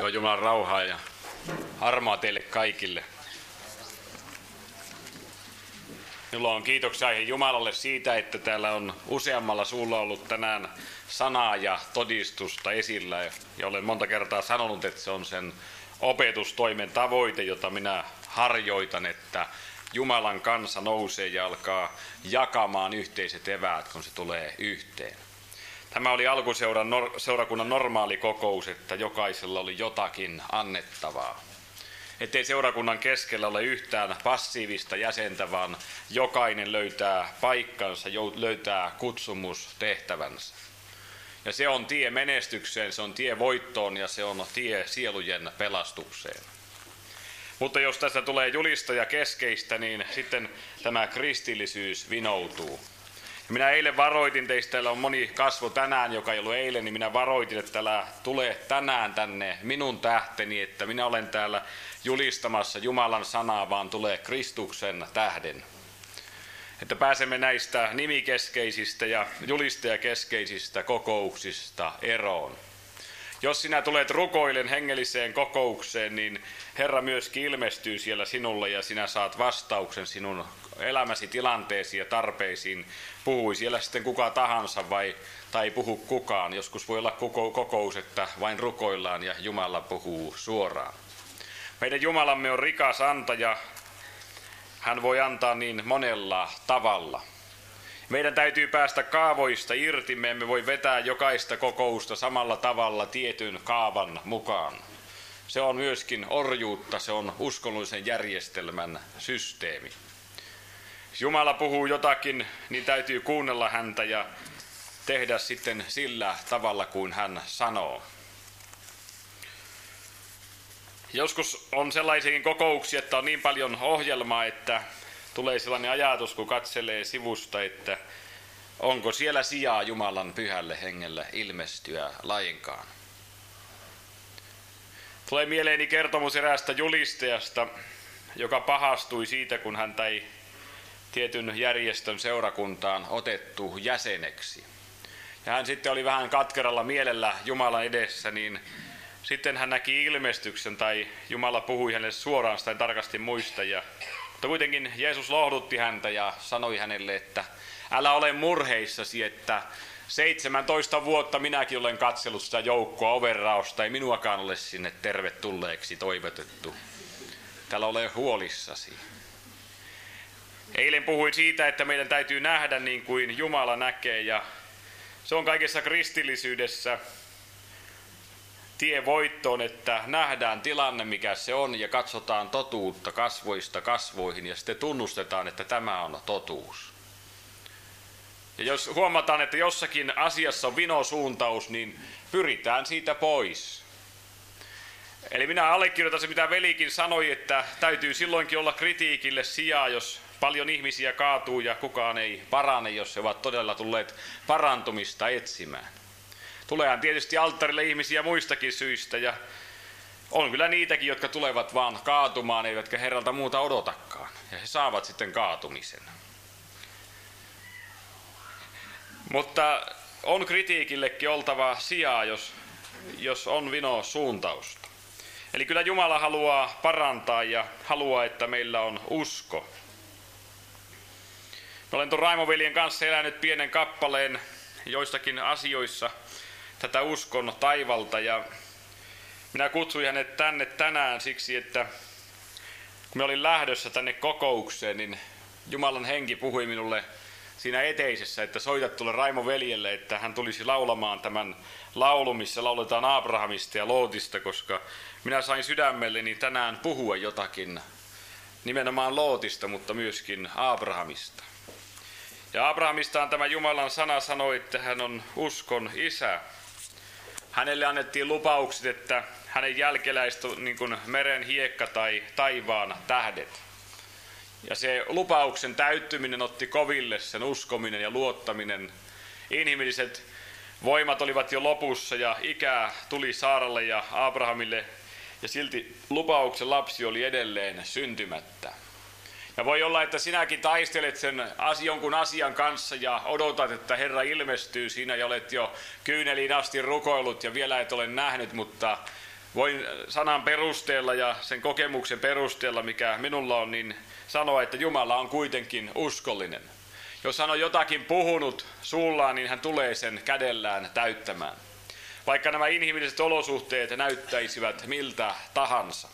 Joo, Jumalan rauhaa ja armoa teille kaikille. Minulla on kiitoksia aihe Jumalalle siitä, että täällä on useammalla suulla ollut tänään sanaa ja todistusta esillä. Ja olen monta kertaa sanonut, että se on sen opetustoimen tavoite, jota minä harjoitan, että Jumalan kansa nousee ja alkaa jakamaan yhteiset eväät, kun se tulee yhteen. Tämä oli alkuseurakunnan normaali kokous, että jokaisella oli jotakin annettavaa. Ettei seurakunnan keskellä ole yhtään passiivista jäsentä, vaan jokainen löytää paikkansa, löytää kutsumustehtävänsä. Ja se on tie menestykseen, se on tie voittoon ja se on tie sielujen pelastukseen. Mutta jos tässä tulee julistaja keskeistä, niin sitten tämä kristillisyys vinoutuu. Ja minä eilen varoitin teistä, täällä on moni kasvo tänään, joka ei ollut eilen, niin minä varoitin, että täällä tulee tänään tänne minun tähteni, että minä olen täällä julistamassa Jumalan sanaa, vaan tulee Kristuksen tähden. Että pääsemme näistä nimikeskeisistä ja julistajakeskeisistä kokouksista eroon. Jos sinä tulet rukoilen hengelliseen kokoukseen, niin Herra myöskin ilmestyy siellä sinulle ja sinä saat vastauksen sinun elämäsi tilanteisiin ja tarpeisiin. Puhui siellä sitten kuka tahansa tai puhu kukaan. Joskus voi olla kokous, että vain rukoillaan ja Jumala puhuu suoraan. Meidän Jumalamme on rikas antaja. Hän voi antaa niin monella tavalla. Meidän täytyy päästä kaavoista irti, me emme voi vetää jokaista kokousta samalla tavalla tietyn kaavan mukaan. Se on myöskin orjuutta, se on uskonnollisen järjestelmän systeemi. Jos Jumala puhuu jotakin, niin täytyy kuunnella häntä ja tehdä sitten sillä tavalla kuin hän sanoo. Joskus on sellaisiakin kokouksia, että on niin paljon ohjelmaa, että tulee sellainen ajatus, kun katselee sivusta, että onko siellä sijaa Jumalan pyhälle hengelle ilmestyä lainkaan. Tulee mieleeni kertomus eräästä julistajasta, joka pahastui siitä, kun häntä ei tietyn järjestön seurakuntaan otettu jäseneksi. Ja hän sitten oli vähän katkeralla mielellä Jumalan edessä, niin sitten hän näki ilmestyksen tai Jumala puhui hänelle suoraan, sitä en tarkasti muista. Mutta kuitenkin Jeesus lohdutti häntä ja sanoi hänelle, että älä ole murheissasi, että 17 vuotta minäkin olen katsellut sitä joukkoa ovenraosta, ei minuakaan ole sinne tervetulleeksi toivotettu. Älä ole huolissasi. Eilen puhuin siitä, että meidän täytyy nähdä niin kuin Jumala näkee ja se on kaikessa kristillisyydessä tie voittoon, että nähdään tilanne mikä se on ja katsotaan totuutta kasvoista kasvoihin ja sitten tunnustetaan, että tämä on totuus. Ja jos huomataan, että jossakin asiassa on vinosuuntaus, niin pyritään siitä pois. Eli minä allekirjoitan se, mitä velikin sanoi, että täytyy silloinkin olla kritiikille sijaa, jos paljon ihmisiä kaatuu ja kukaan ei parane, jos he ovat todella tulleet parantumista etsimään. Tuleehan tietysti alttarille ihmisiä muistakin syistä ja on kyllä niitäkin, jotka tulevat vaan kaatumaan, eivätkä Herralta muuta odotakaan. Ja he saavat sitten kaatumisen. Mutta on kritiikillekin oltava sijaa, jos on vinosuuntausta. Eli kyllä Jumala haluaa parantaa ja haluaa, että meillä on usko. Olen tuon Raimo-veljen kanssa elänyt pienen kappaleen joistakin asioissa tätä uskon taivalta ja minä kutsuin hänet tänne tänään siksi, että kun mä olin lähdössä tänne kokoukseen, niin Jumalan henki puhui minulle siinä eteisessä, että soitat tuolle Raimo-veljelle, että hän tulisi laulamaan tämän laulun, missä lauletaan Abrahamista ja Lootista, koska minä sain sydämelleni tänään puhua jotakin nimenomaan Lootista, mutta myöskin Abrahamista. Ja Abrahamistaan tämä Jumalan sana sanoi, että hän on uskon isä. Hänelle annettiin lupaukset, että hänen jälkeläiset on niin kuin meren hiekka tai taivaan tähdet. Ja se lupauksen täyttyminen otti koville, sen uskominen ja luottaminen. Inhimilliset voimat olivat jo lopussa ja ikää tuli Saaralle ja Abrahamille. Ja silti lupauksen lapsi oli edelleen syntymättä. Ja voi olla, että sinäkin taistelet sen jonkun asian kanssa ja odotat, että Herra ilmestyy siinä ja olet jo kyyneliin asti rukoillut ja vielä et ole nähnyt, mutta voin sanan perusteella ja sen kokemuksen perusteella, mikä minulla on, niin sanoa, että Jumala on kuitenkin uskollinen. Jos hän on jotakin puhunut suullaan, niin hän tulee sen kädellään täyttämään. Vaikka nämä inhimilliset olosuhteet näyttäisivät miltä tahansa.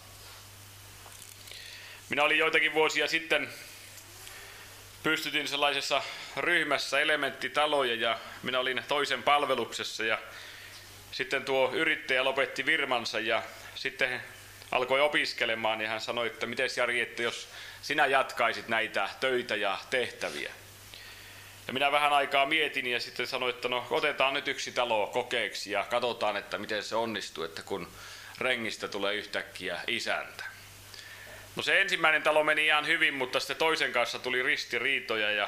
Minä olin joitakin vuosia sitten, pystytin sellaisessa ryhmässä elementtitaloja ja minä olin toisen palveluksessa ja sitten tuo yrittäjä lopetti firmansa ja sitten alkoi opiskelemaan ja hän sanoi, että mites Jari, että jos sinä jatkaisit näitä töitä ja tehtäviä. Ja minä vähän aikaa mietin ja sitten sanoin, että no otetaan nyt yksi talo kokeeksi ja katsotaan, että miten se onnistuu, että kun rengistä tulee yhtäkkiä isäntä. No se ensimmäinen talo meni ihan hyvin, mutta sitten toisen kanssa tuli ristiriitoja ja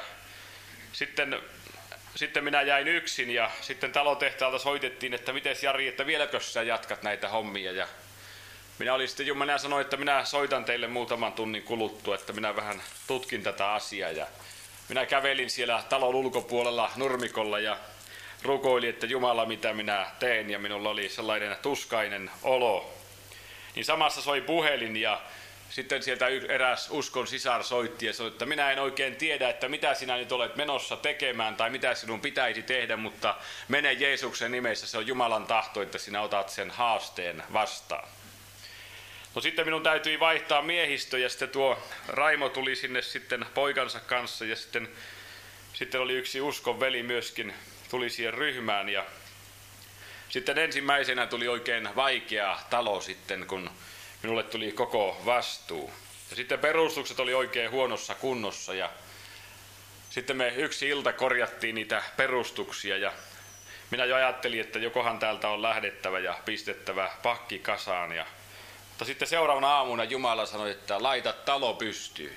sitten minä jäin yksin ja sitten talotehtaalta soitettiin, että mites Jari, että vieläkö sä jatkat näitä hommia. Ja minä olin sitten minä sanoin, että minä soitan teille muutaman tunnin kuluttua, että minä vähän tutkin tätä asiaa. Ja minä kävelin siellä talon ulkopuolella nurmikolla ja rukoilin, että Jumala mitä minä teen ja minulla oli sellainen tuskainen olo. Niin samassa soi puhelin ja sitten sieltä eräs uskon sisar soitti ja sanoi, että minä en oikein tiedä, että mitä sinä nyt olet menossa tekemään tai mitä sinun pitäisi tehdä, mutta mene Jeesuksen nimessä, se on Jumalan tahto, että sinä otat sen haasteen vastaan. No sitten minun täytyi vaihtaa miehistö ja sitten tuo Raimo tuli sinne sitten poikansa kanssa ja sitten oli yksi uskon veli myöskin, tuli siihen ryhmään ja sitten ensimmäisenä tuli oikein vaikea talo sitten, kun minulle tuli koko vastuu. Ja sitten perustukset oli oikein huonossa kunnossa ja sitten me yksi ilta korjattiin niitä perustuksia ja minä jo ajattelin, että jokohan täältä on lähdettävä ja pistettävä pakki kasaan. Mutta sitten seuraavana aamuna Jumala sanoi, että laita talo pystyyn.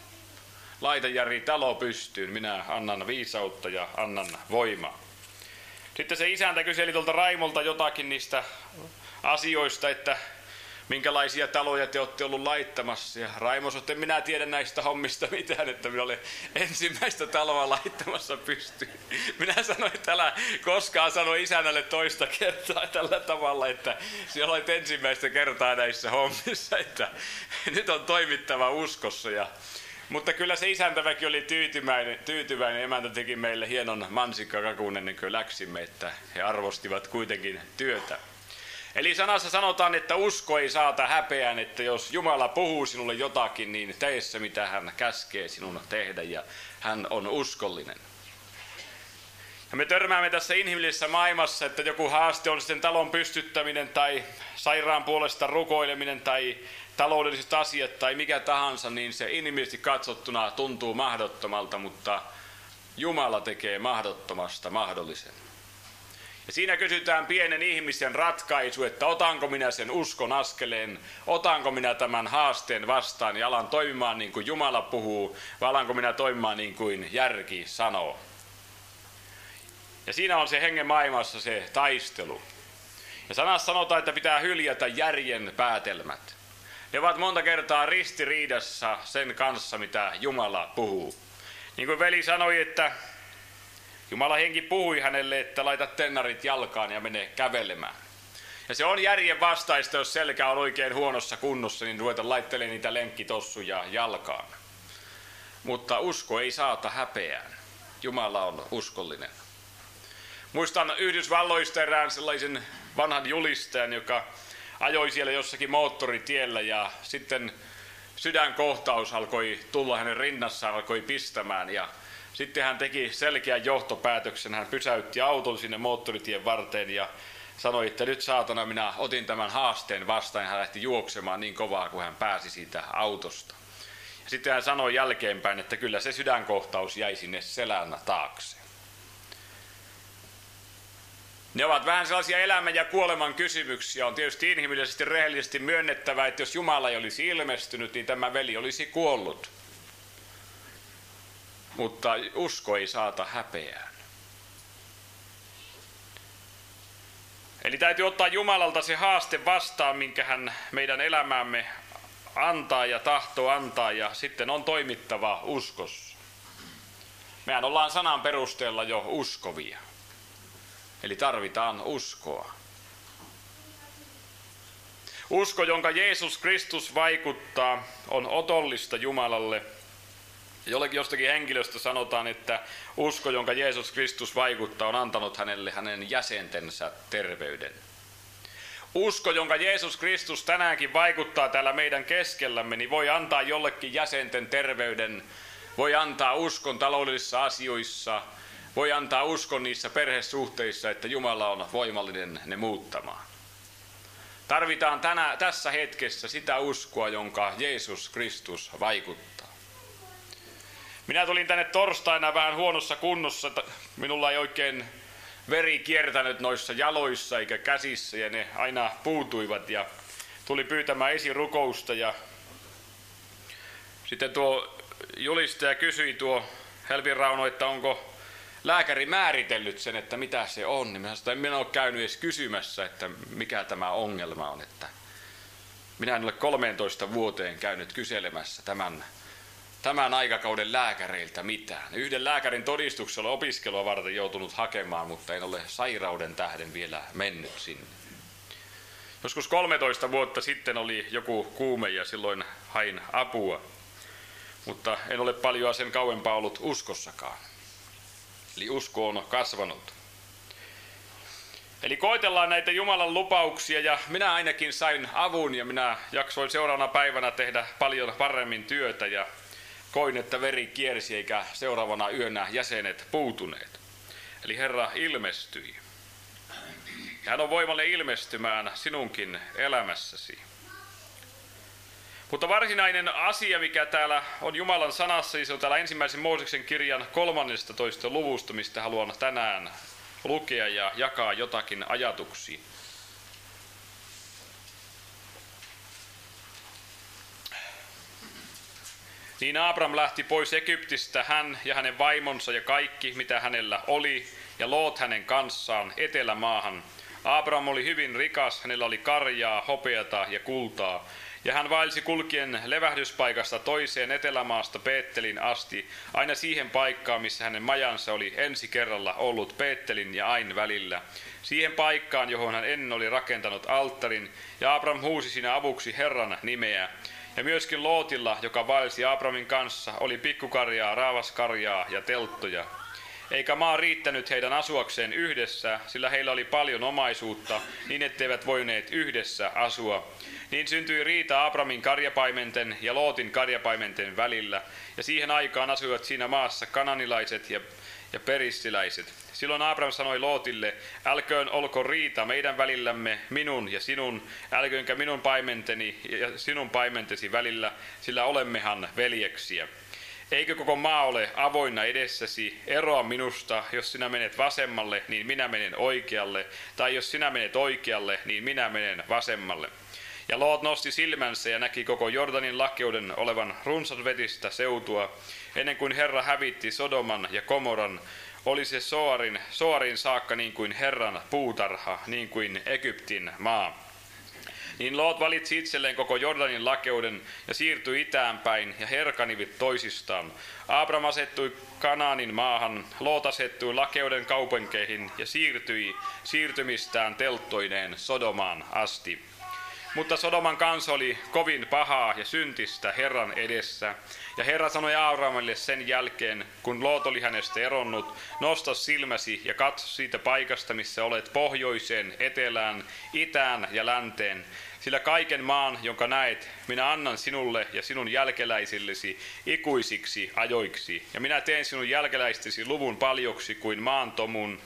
Laita Jari talo pystyyn, minä annan viisautta ja annan voimaa. Sitten se isäntä kyseli tuolta Raimolta jotakin niistä asioista, että minkälaisia taloja te olette ollut laittamassa. Ja Raimo sanoi, että en minä tiedä näistä hommista mitään, että minä olen ensimmäistä taloa laittamassa pystyyn. Minä sanoin, että älä koskaan sano isännälle toista kertaa tällä tavalla, että sinä olet ensimmäistä kertaa näissä hommissa, että nyt on toimittava uskossa. Mutta kyllä se isäntäväki oli tyytyväinen. Emäntä teki meille hienon mansikkakakun ennen kuin läksimme, että he arvostivat kuitenkin työtä. Eli sanassa sanotaan, että usko ei saata häpeään, että jos Jumala puhuu sinulle jotakin, niin tee se, mitä hän käskee sinun tehdä, ja hän on uskollinen. Ja me törmäämme tässä inhimillisessä maailmassa, että joku haaste on sitten talon pystyttäminen tai sairaan puolesta rukoileminen tai taloudelliset asiat tai mikä tahansa, niin se inhimillisesti katsottuna tuntuu mahdottomalta, mutta Jumala tekee mahdottomasta mahdollisen. Ja siinä kysytään pienen ihmisen ratkaisu, että otanko minä sen uskon askeleen, otanko minä tämän haasteen vastaan ja alan toimimaan niin kuin Jumala puhuu, vai alanko minä toimimaan niin kuin järki sanoo. Ja siinä on se hengen maailmassa se taistelu. Ja sanassa sanotaan, että pitää hyljätä järjen päätelmät. Ne ovat monta kertaa ristiriidassa sen kanssa, mitä Jumala puhuu. Niin kuin veli sanoi, että Jumala henki puhui hänelle, että laita tennarit jalkaan ja mene kävelemään. Ja se on järjen vastaista, jos selkä on oikein huonossa kunnossa, niin ruveta laittelemaan niitä lenkkitossuja jalkaan. Mutta usko ei saata häpeään. Jumala on uskollinen. Muistan Yhdysvalloista erään sellaisen vanhan julistajan, joka ajoi siellä jossakin moottoritiellä ja sitten sydänkohtaus alkoi tulla hänen rinnassaan, alkoi pistämään ja sitten hän teki selkeän johtopäätöksen, hän pysäytti auton sinne moottoritien varteen ja sanoi, että nyt saatana minä otin tämän haasteen vastaan ja hän lähti juoksemaan niin kovaa, kun hän pääsi siitä autosta. Ja sitten hän sanoi jälkeenpäin, että kyllä se sydänkohtaus jäi sinne selän taakse. Ne ovat vähän sellaisia elämän ja kuoleman kysymyksiä. On tietysti inhimillisesti rehellisesti myönnettävä, että jos Jumala ei olisi ilmestynyt, niin tämä veli olisi kuollut. Mutta usko ei saata häpeään. Eli täytyy ottaa Jumalalta se haaste vastaan, minkä hän meidän elämäämme antaa ja tahtoo antaa, ja sitten on toimittava uskossa. Mehän ollaan sanan perusteella jo uskovia. Eli tarvitaan uskoa. Usko, jonka Jeesus Kristus vaikuttaa, on otollista Jumalalle. Jostakin henkilöstä sanotaan, että usko, jonka Jeesus Kristus vaikuttaa, on antanut hänelle hänen jäsentensä terveyden. Usko, jonka Jeesus Kristus tänäänkin vaikuttaa täällä meidän keskellämme, niin voi antaa jollekin jäsenten terveyden, voi antaa uskon taloudellisissa asioissa, voi antaa uskon niissä perhesuhteissa, että Jumala on voimallinen ne muuttamaan. Tarvitaan tässä hetkessä sitä uskoa, jonka Jeesus Kristus vaikuttaa. Minä tulin tänne torstaina vähän huonossa kunnossa, minulla ei oikein veri kiertänyt noissa jaloissa eikä käsissä ja ne aina puutuivat ja tuli pyytämään esirukousta ja sitten tuo julistaja kysyi tuo Helpin Rauno, että onko lääkäri määritellyt sen, että mitä se on, niin minä sanoin, että en minä ole käynyt edes kysymässä, että mikä tämä ongelma on, että minä en ole 13 vuoteen käynyt kyselemässä tämän aikakauden lääkäreiltä mitään. Yhden lääkärin todistuksella opiskelua varten joutunut hakemaan, mutta en ole sairauden tähden vielä mennyt sinne. Joskus 13 vuotta sitten oli joku kuume ja silloin hain apua, mutta en ole paljon sen kauempaa ollut uskossakaan. Eli usko on kasvanut. Eli koetellaan näitä Jumalan lupauksia ja minä ainakin sain avun ja minä jaksoin seuraavana päivänä tehdä paljon paremmin työtä ja koin, että veri kiersi eikä seuraavana yönä jäsenet puutuneet. Eli Herra ilmestyi. Ja hän on voimallinen ilmestymään sinunkin elämässäsi. Mutta varsinainen asia, mikä täällä on Jumalan sanassa, se on täällä ensimmäisen Mooseksen kirjan 13. luvusta, mistä haluan tänään lukea ja jakaa jotakin ajatuksia. Niin Abram lähti pois Egyptistä, hän ja hänen vaimonsa ja kaikki, mitä hänellä oli, ja Loot hänen kanssaan etelämaahan. Abram oli hyvin rikas, hänellä oli karjaa, hopeata ja kultaa. Ja hän vaelsi kulkien levähdyspaikasta toiseen etelämaasta Beettelin asti, aina siihen paikkaan, missä hänen majansa oli ensi kerralla ollut Beettelin ja Ain välillä. Siihen paikkaan, johon hän ennen oli rakentanut alttarin, ja Abram huusi siinä avuksi Herran nimeä. Ja myöskin Lootilla, joka vaelsi Abramin kanssa, oli pikkukarjaa, raavaskarjaa ja telttoja. Eikä maa riittänyt heidän asuakseen yhdessä, sillä heillä oli paljon omaisuutta, niin etteivät voineet yhdessä asua. Niin syntyi riita Abramin karjapaimenten ja Lootin karjapaimenten välillä, ja siihen aikaan asuivat siinä maassa kananilaiset ja perissiläiset. Silloin Abram sanoi Lootille, älköön olko riita meidän välillämme, minun ja sinun, älköönkä minun paimenteni ja sinun paimentesi välillä, sillä olemmehan veljeksiä. Eikö koko maa ole avoinna edessäsi? Eroa minusta, jos sinä menet vasemmalle, niin minä menen oikealle, tai jos sinä menet oikealle, niin minä menen vasemmalle. Ja Loot nosti silmänsä ja näki koko Jordanin lakeuden olevan runsasvetistä seutua. Ennen kuin Herra hävitti Sodoman ja Komoran, oli se Soarin saakka niin kuin Herran puutarha, niin kuin Egyptin maa. Niin Loot valitsi itselleen koko Jordanin lakeuden ja siirtyi itään päin ja herkanivit toisistaan. Abram asettui Kanaanin maahan, Loot asettui lakeuden kaupunkeihin ja siirtyi siirtymistään telttoineen Sodomaan asti. Mutta Sodoman kansa oli kovin pahaa ja syntistä Herran edessä. Ja Herra sanoi Abramille sen jälkeen, kun Loot oli hänestä eronnut, nosta silmäsi ja katso siitä paikasta, missä olet pohjoiseen, etelään, itään ja länteen. Sillä kaiken maan, jonka näet, minä annan sinulle ja sinun jälkeläisillesi ikuisiksi ajoiksi. Ja minä teen sinun jälkeläistesi luvun paljoksi kuin maantomun.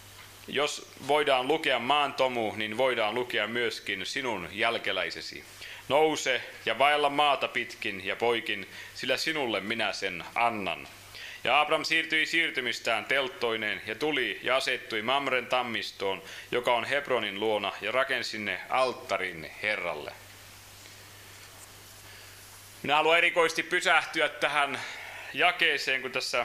Jos voidaan lukea maantomu, niin voidaan lukea myöskin sinun jälkeläisesi. Nouse ja vaella maata pitkin ja poikin, sillä sinulle minä sen annan. Ja Abram siirtyi siirtymistään telttoineen ja tuli ja asettui Mamren tammistoon, joka on Hebronin luona, ja rakensi sinne alttarin Herralle. Minä haluan erikoisesti pysähtyä tähän jakeeseen, kun tässä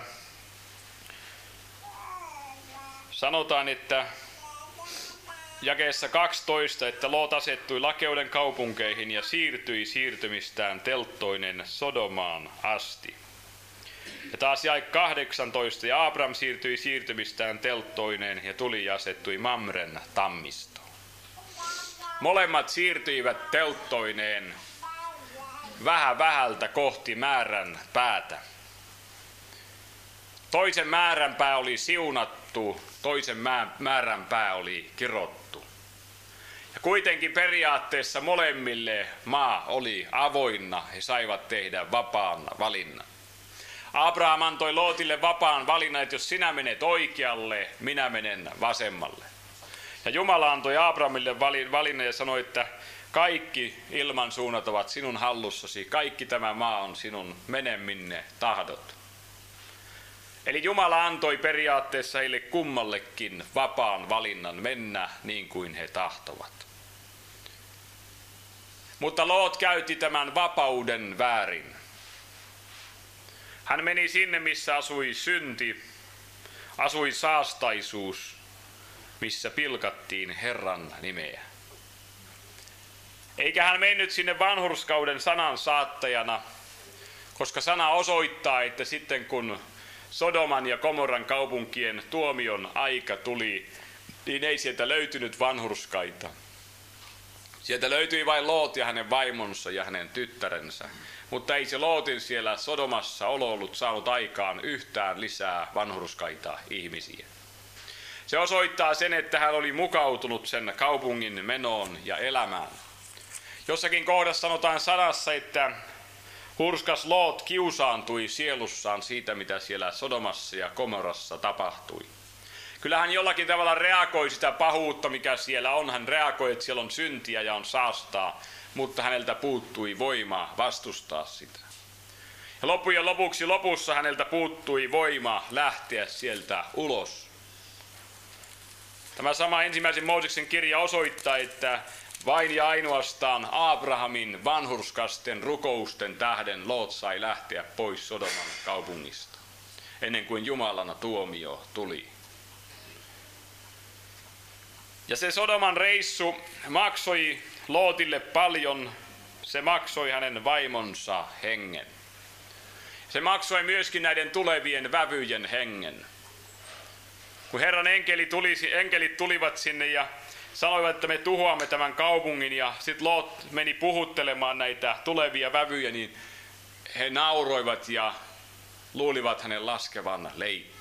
sanotaan, että jakeessa 12, että Loot asettui lakeuden kaupunkeihin ja siirtyi siirtymistään telttoinen Sodomaan asti. Ja taas jae 18, ja Abram siirtyi siirtymistään telttoineen ja tuli ja asettui Mamren tammistoon. molemmat siirtyivät telttoineen vähän vähältä kohti määrän päätä. Toisen määränpää oli siunattu, toisen määränpää oli kirottu. Ja kuitenkin periaatteessa molemmille maa oli avoinna, he saivat tehdä vapaan valinnan. Abraham antoi Lootille vapaan valinnan, että jos sinä menet oikealle, minä menen vasemmalle. Ja Jumala antoi Abrahamille valinnan ja sanoi, että kaikki ilmansuunnat ovat sinun hallussasi, kaikki tämä maa on sinun, mene minne tahdot. Eli Jumala antoi periaatteessa heille kummallekin vapaan valinnan mennä niin kuin he tahtovat. Mutta Loot käytti tämän vapauden väärin. Hän meni sinne, missä asui synti, asui saastaisuus, missä pilkattiin Herran nimeä. Eikä hän mennyt sinne vanhurskauden sanan saattajana, koska sana osoittaa, että sitten kun Sodoman ja Gomorran kaupunkien tuomion aika tuli, niin ei sieltä löytynyt vanhurskaita. Sieltä löytyi vain Loot ja hänen vaimonsa ja hänen tyttärensä, mutta ei se Lootin siellä Sodomassa olo ollut saanut aikaan yhtään lisää vanhurskaita ihmisiä. Se osoittaa sen, että hän oli mukautunut sen kaupungin menoon ja elämään. Jossakin kohdassa sanotaan sanassa, että hurskas Loot kiusaantui sielussaan siitä, mitä siellä Sodomassa ja Gomorrassa tapahtui. Kyllä hän jollakin tavalla reagoi sitä pahuutta, mikä siellä on. Hän reagoi, että siellä on syntiä ja on saastaa, mutta häneltä puuttui voima vastustaa sitä. Ja loppujen lopussa häneltä puuttui voima lähteä sieltä ulos. Tämä sama ensimmäisen Mooseksen kirja osoittaa, että vain ja ainoastaan Abrahamin vanhurskasten rukousten tähden Loot sai lähteä pois Sodoman kaupungista, ennen kuin Jumalan tuomio tuli. Ja se Sodoman reissu maksoi Lootille paljon, se maksoi hänen vaimonsa hengen. Se maksoi myöskin näiden tulevien vävyjen hengen. Kun Herran enkelit tulivat sinne ja sanoivat, että me tuhoamme tämän kaupungin, ja sitten Loot meni puhuttelemaan näitä tulevia vävyjä, niin he nauroivat ja luulivat hänen laskevan leikkiä.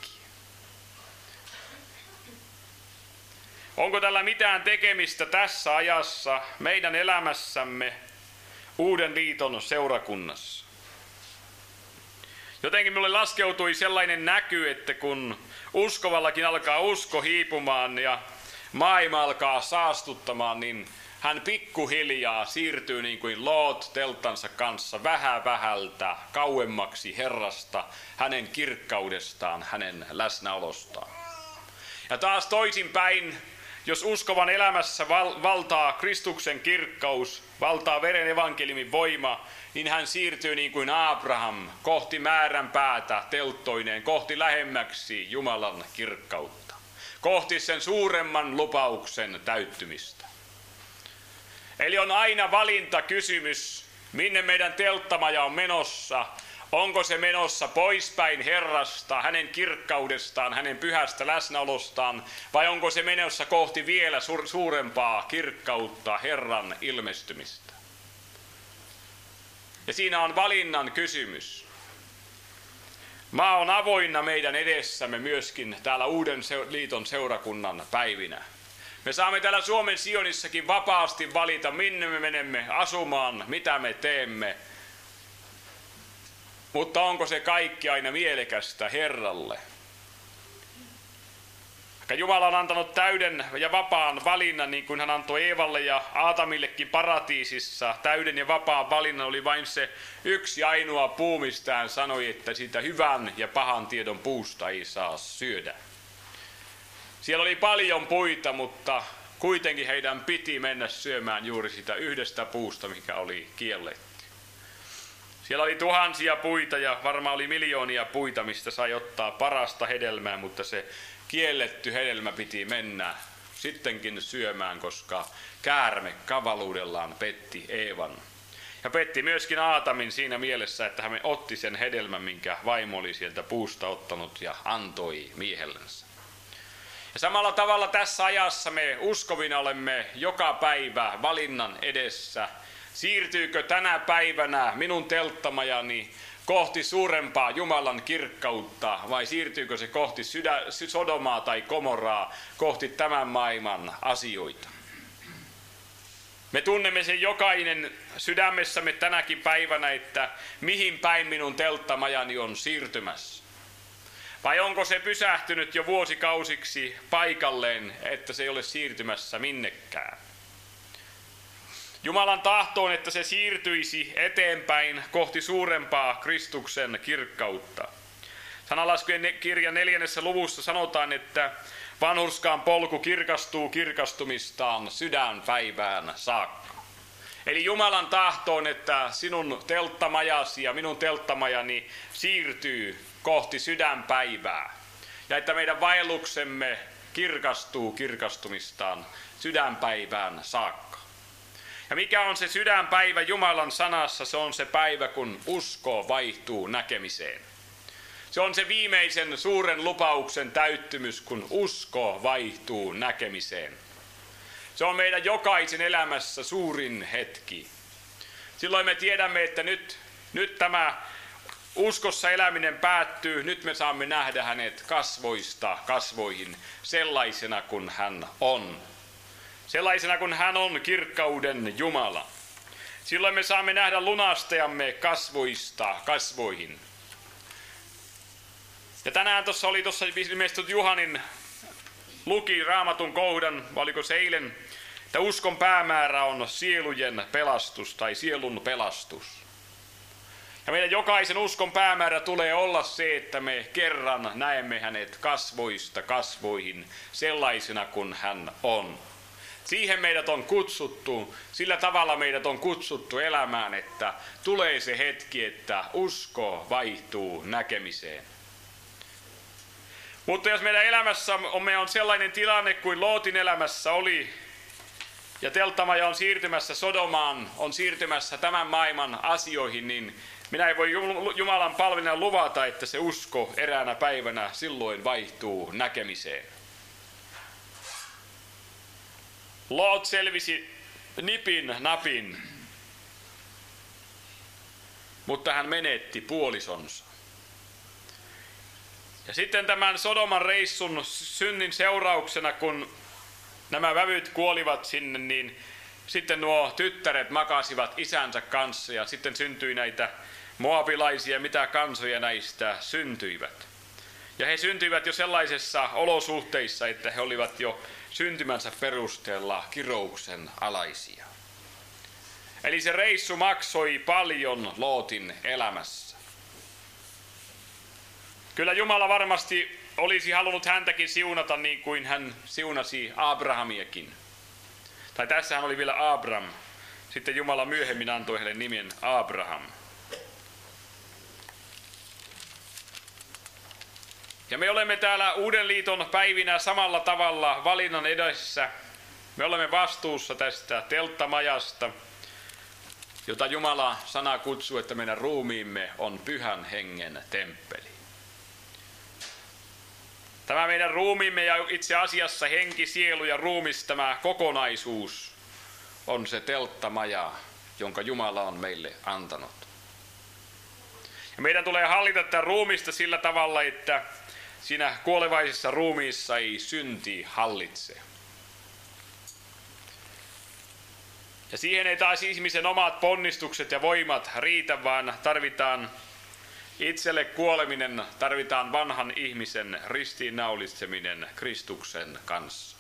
Onko tällä mitään tekemistä tässä ajassa meidän elämässämme Uuden liiton seurakunnassa? Jotenkin minulle laskeutui sellainen näky, että kun uskovallakin alkaa usko hiipumaan ja maailma alkaa saastuttamaan, niin hän pikkuhiljaa siirtyy niin kuin Loot telttansa kanssa vähältä kauemmaksi Herrasta, hänen kirkkaudestaan, hänen läsnäolostaan. Ja taas toisinpäin, jos uskovan elämässä valtaa Kristuksen kirkkaus, valtaa veren evankeliumin voima, niin hän siirtyy niin kuin Abraham kohti määränpäätä telttoineen, kohti lähemmäksi Jumalan kirkkautta, kohti sen suuremman lupauksen täyttymistä. Eli on aina valintakysymys, minne meidän telttamaja on menossa. Onko se menossa poispäin Herrasta, hänen kirkkaudestaan, hänen pyhästä läsnäolostaan, vai onko se menossa kohti vielä suurempaa kirkkautta, Herran ilmestymistä? Ja siinä on valinnan kysymys. Maa on avoinna meidän edessämme myöskin täällä Uuden liiton seurakunnan päivinä. Me saamme täällä Suomen Sionissakin vapaasti valita, minne me menemme asumaan, mitä me teemme. Mutta onko se kaikki aina mielekästä Herralle? Jumala on antanut täyden ja vapaan valinnan, niin kuin hän antoi Eevalle ja Aatamillekin paratiisissa. Täyden ja vapaan valinnan oli vain se yksi ainoa puu, mistä hän sanoi, että siitä hyvän ja pahan tiedon puusta ei saa syödä. Siellä oli paljon puita, mutta kuitenkin heidän piti mennä syömään juuri sitä yhdestä puusta, mikä oli kielletty. Siellä oli tuhansia puita ja varmaan oli miljoonia puita, mistä sai ottaa parasta hedelmää, mutta se kielletty hedelmä piti mennä sittenkin syömään, koska käärme kavaluudellaan petti Eevan. Ja petti myöskin Aatamin siinä mielessä, että hän otti sen hedelmän, minkä vaimo oli sieltä puusta ottanut ja antoi miehellensä. Ja samalla tavalla tässä ajassa me uskovina olemme joka päivä valinnan edessä. Siirtyykö tänä päivänä minun telttamajani kohti suurempaa Jumalan kirkkautta vai siirtyykö se kohti Sodomaa tai Gomoraa, kohti tämän maailman asioita? Me tunnemme sen jokainen sydämessämme tänäkin päivänä, että mihin päin minun telttamajani on siirtymässä. Vai onko se pysähtynyt jo vuosikausiksi paikalleen, että se ei ole siirtymässä minnekään? Jumalan tahtoon, että se siirtyisi eteenpäin kohti suurempaa Kristuksen kirkkautta. Sananlaskujen kirjan 4. luvussa sanotaan, että vanhurskaan polku kirkastuu kirkastumistaan sydänpäivään saakka. Eli Jumalan tahtoon, että sinun telttamajasi ja minun telttamajani siirtyy kohti sydänpäivää. Ja että meidän vaelluksemme kirkastuu kirkastumistaan sydänpäivään saakka. Ja mikä on se sydänpäivä Jumalan sanassa? Se on se päivä, kun usko vaihtuu näkemiseen. Se on se viimeisen suuren lupauksen täyttymys, kun usko vaihtuu näkemiseen. Se on meidän jokaisen elämässä suurin hetki. Silloin me tiedämme, että nyt tämä uskossa eläminen päättyy. Nyt me saamme nähdä hänet kasvoista kasvoihin sellaisena kuin hän on. Sellaisena kuin hän on kirkkauden Jumala. Silloin me saamme nähdä lunastajamme kasvoista kasvoihin. Ja tänään tuossa ilmeisesti Juhanin luki Raamatun kohdan, vai oliko se eilen, että uskon päämäärä on sielujen pelastus tai sielun pelastus. Ja meidän jokaisen uskon päämäärä tulee olla se, että me kerran näemme hänet kasvoista kasvoihin sellaisena kuin hän on. Siihen meidät on kutsuttu, sillä tavalla meidät on kutsuttu elämään, että tulee se hetki, että usko vaihtuu näkemiseen. Mutta jos meidän elämässä on sellainen tilanne kuin Lootin elämässä oli, ja telttamaja on siirtymässä Sodomaan, on siirtymässä tämän maailman asioihin, niin minä ei voi Jumalan palvelijana luvata, että se usko eräänä päivänä silloin vaihtuu näkemiseen. Loot selvisi nipin napin, mutta hän menetti puolisonsa. Ja sitten tämän Sodoman reissun synnin seurauksena, kun nämä vävyt kuolivat sinne, niin sitten nuo tyttäret makasivat isänsä kanssa ja sitten syntyi näitä moabilaisia, mitä kansoja näistä syntyivät. Ja he syntyivät jo sellaisessa olosuhteissa, että he olivat jo syntymänsä perusteella kirouksen alaisia. Eli se reissu maksoi paljon Lootin elämässä. Kyllä Jumala varmasti olisi halunnut häntäkin siunata niin kuin hän siunasi Abrahamiakin. Tai tässähän oli vielä Abram. Sitten Jumala myöhemmin antoi hänelle nimen Abraham. Ja me olemme täällä Uuden liiton päivinä samalla tavalla valinnan edessä. Me olemme vastuussa tästä telttamajasta, jota Jumala sana kutsuu, että meidän ruumiimme on Pyhän Hengen temppeli. Tämä meidän ruumiimme ja itse asiassa henki, sielu ja ruumis, tämä kokonaisuus on se telttamaja, jonka Jumala on meille antanut. Ja meidän tulee hallita tätä ruumista sillä tavalla, että siinä kuolevaisessa ruumiissa ei synti hallitse. Ja siihen ei taas ihmisen omat ponnistukset ja voimat riitä, vaan tarvitaan itselle kuoleminen, tarvitaan vanhan ihmisen ristiinnaulitseminen Kristuksen kanssa.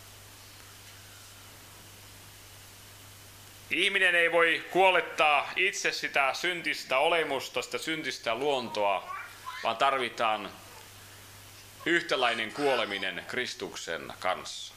Ihminen ei voi kuolettaa itse sitä syntistä olemusta, sitä syntistä luontoa, vaan tarvitaan yhtäläinen kuoleminen Kristuksen kanssa.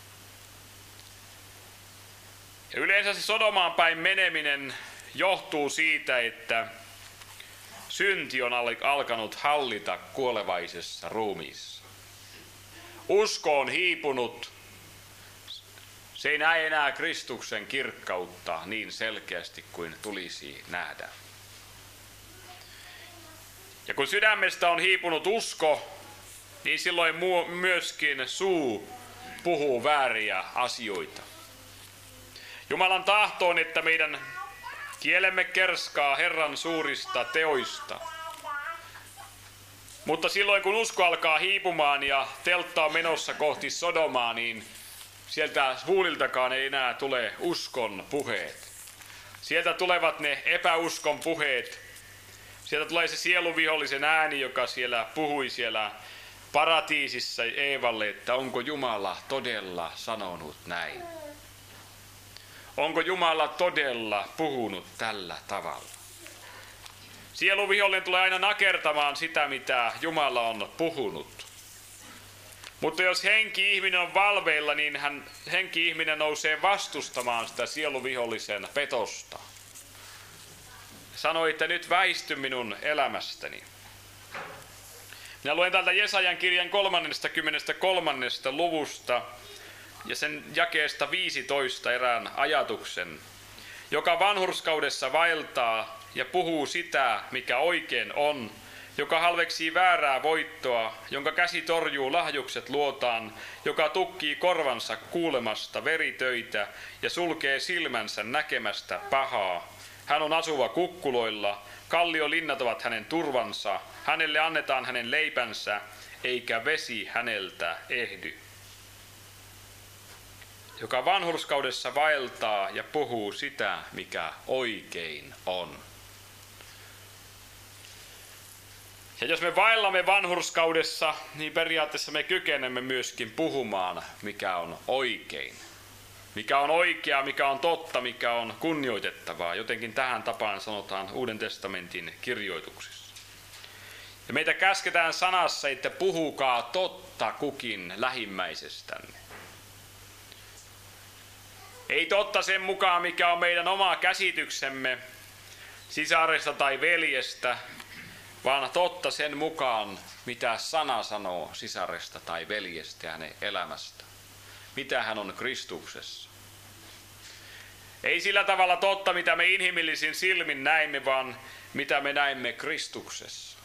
Ja yleensä se Sodomaan päin meneminen johtuu siitä, että synti on alkanut hallita kuolevaisessa ruumiissa. Usko on hiipunut. Se ei näe enää Kristuksen kirkkautta niin selkeästi kuin tulisi nähdä. Ja kun sydämestä on hiipunut usko, niin silloin myöskin suu puhuu vääriä asioita. Jumalan tahto on, että meidän kielemme kerskaa Herran suurista teoista. Mutta silloin kun usko alkaa hiipumaan ja teltta on menossa kohti Sodomaa, niin sieltä huuliltakaan ei enää tule uskon puheet. Sieltä tulevat ne epäuskon puheet. Sieltä tulee se sieluvihollisen ääni, joka siellä puhui siellä paratiisissa Eevalle, että onko Jumala todella sanonut näin? Onko Jumala todella puhunut tällä tavalla? Sieluvihollinen tulee aina nakertamaan sitä, mitä Jumala on puhunut. Mutta jos henki-ihminen on valveilla, niin henki-ihminen nousee vastustamaan sitä sieluvihollisen petosta. Sanoi, että nyt väisty minun elämästäni. Minä luen täältä Jesajan kirjan 33. luvusta ja sen jakeesta 15 erään ajatuksen, joka vanhurskaudessa vaeltaa ja puhuu sitä, mikä oikein on, joka halveksii väärää voittoa, jonka käsi torjuu lahjukset luotaan, joka tukkii korvansa kuulemasta veritöitä ja sulkee silmänsä näkemästä pahaa. Hän on asuva kukkuloilla, kalliolinnat ovat hänen turvansa, hänelle annetaan hänen leipänsä, eikä vesi häneltä ehdy. Joka vanhurskaudessa vaeltaa ja puhuu sitä, mikä oikein on. Ja jos me vaellamme vanhurskaudessa, niin periaatteessa me kykenemme myöskin puhumaan, mikä on oikein. Mikä on oikeaa, mikä on totta, mikä on kunnioitettavaa. Jotenkin tähän tapaan sanotaan Uuden testamentin kirjoituksissa. Ja meitä käsketään sanassa, että puhukaa totta kukin lähimmäisestänne. Ei totta sen mukaan, mikä on meidän oma käsityksemme sisaresta tai veljestä, vaan totta sen mukaan, mitä sana sanoo sisaresta tai veljestä ja hänen elämästä. Mitä hän on Kristuksessa. Ei sillä tavalla totta, mitä me inhimillisin silmin näimme, vaan mitä me näimme Kristuksessa.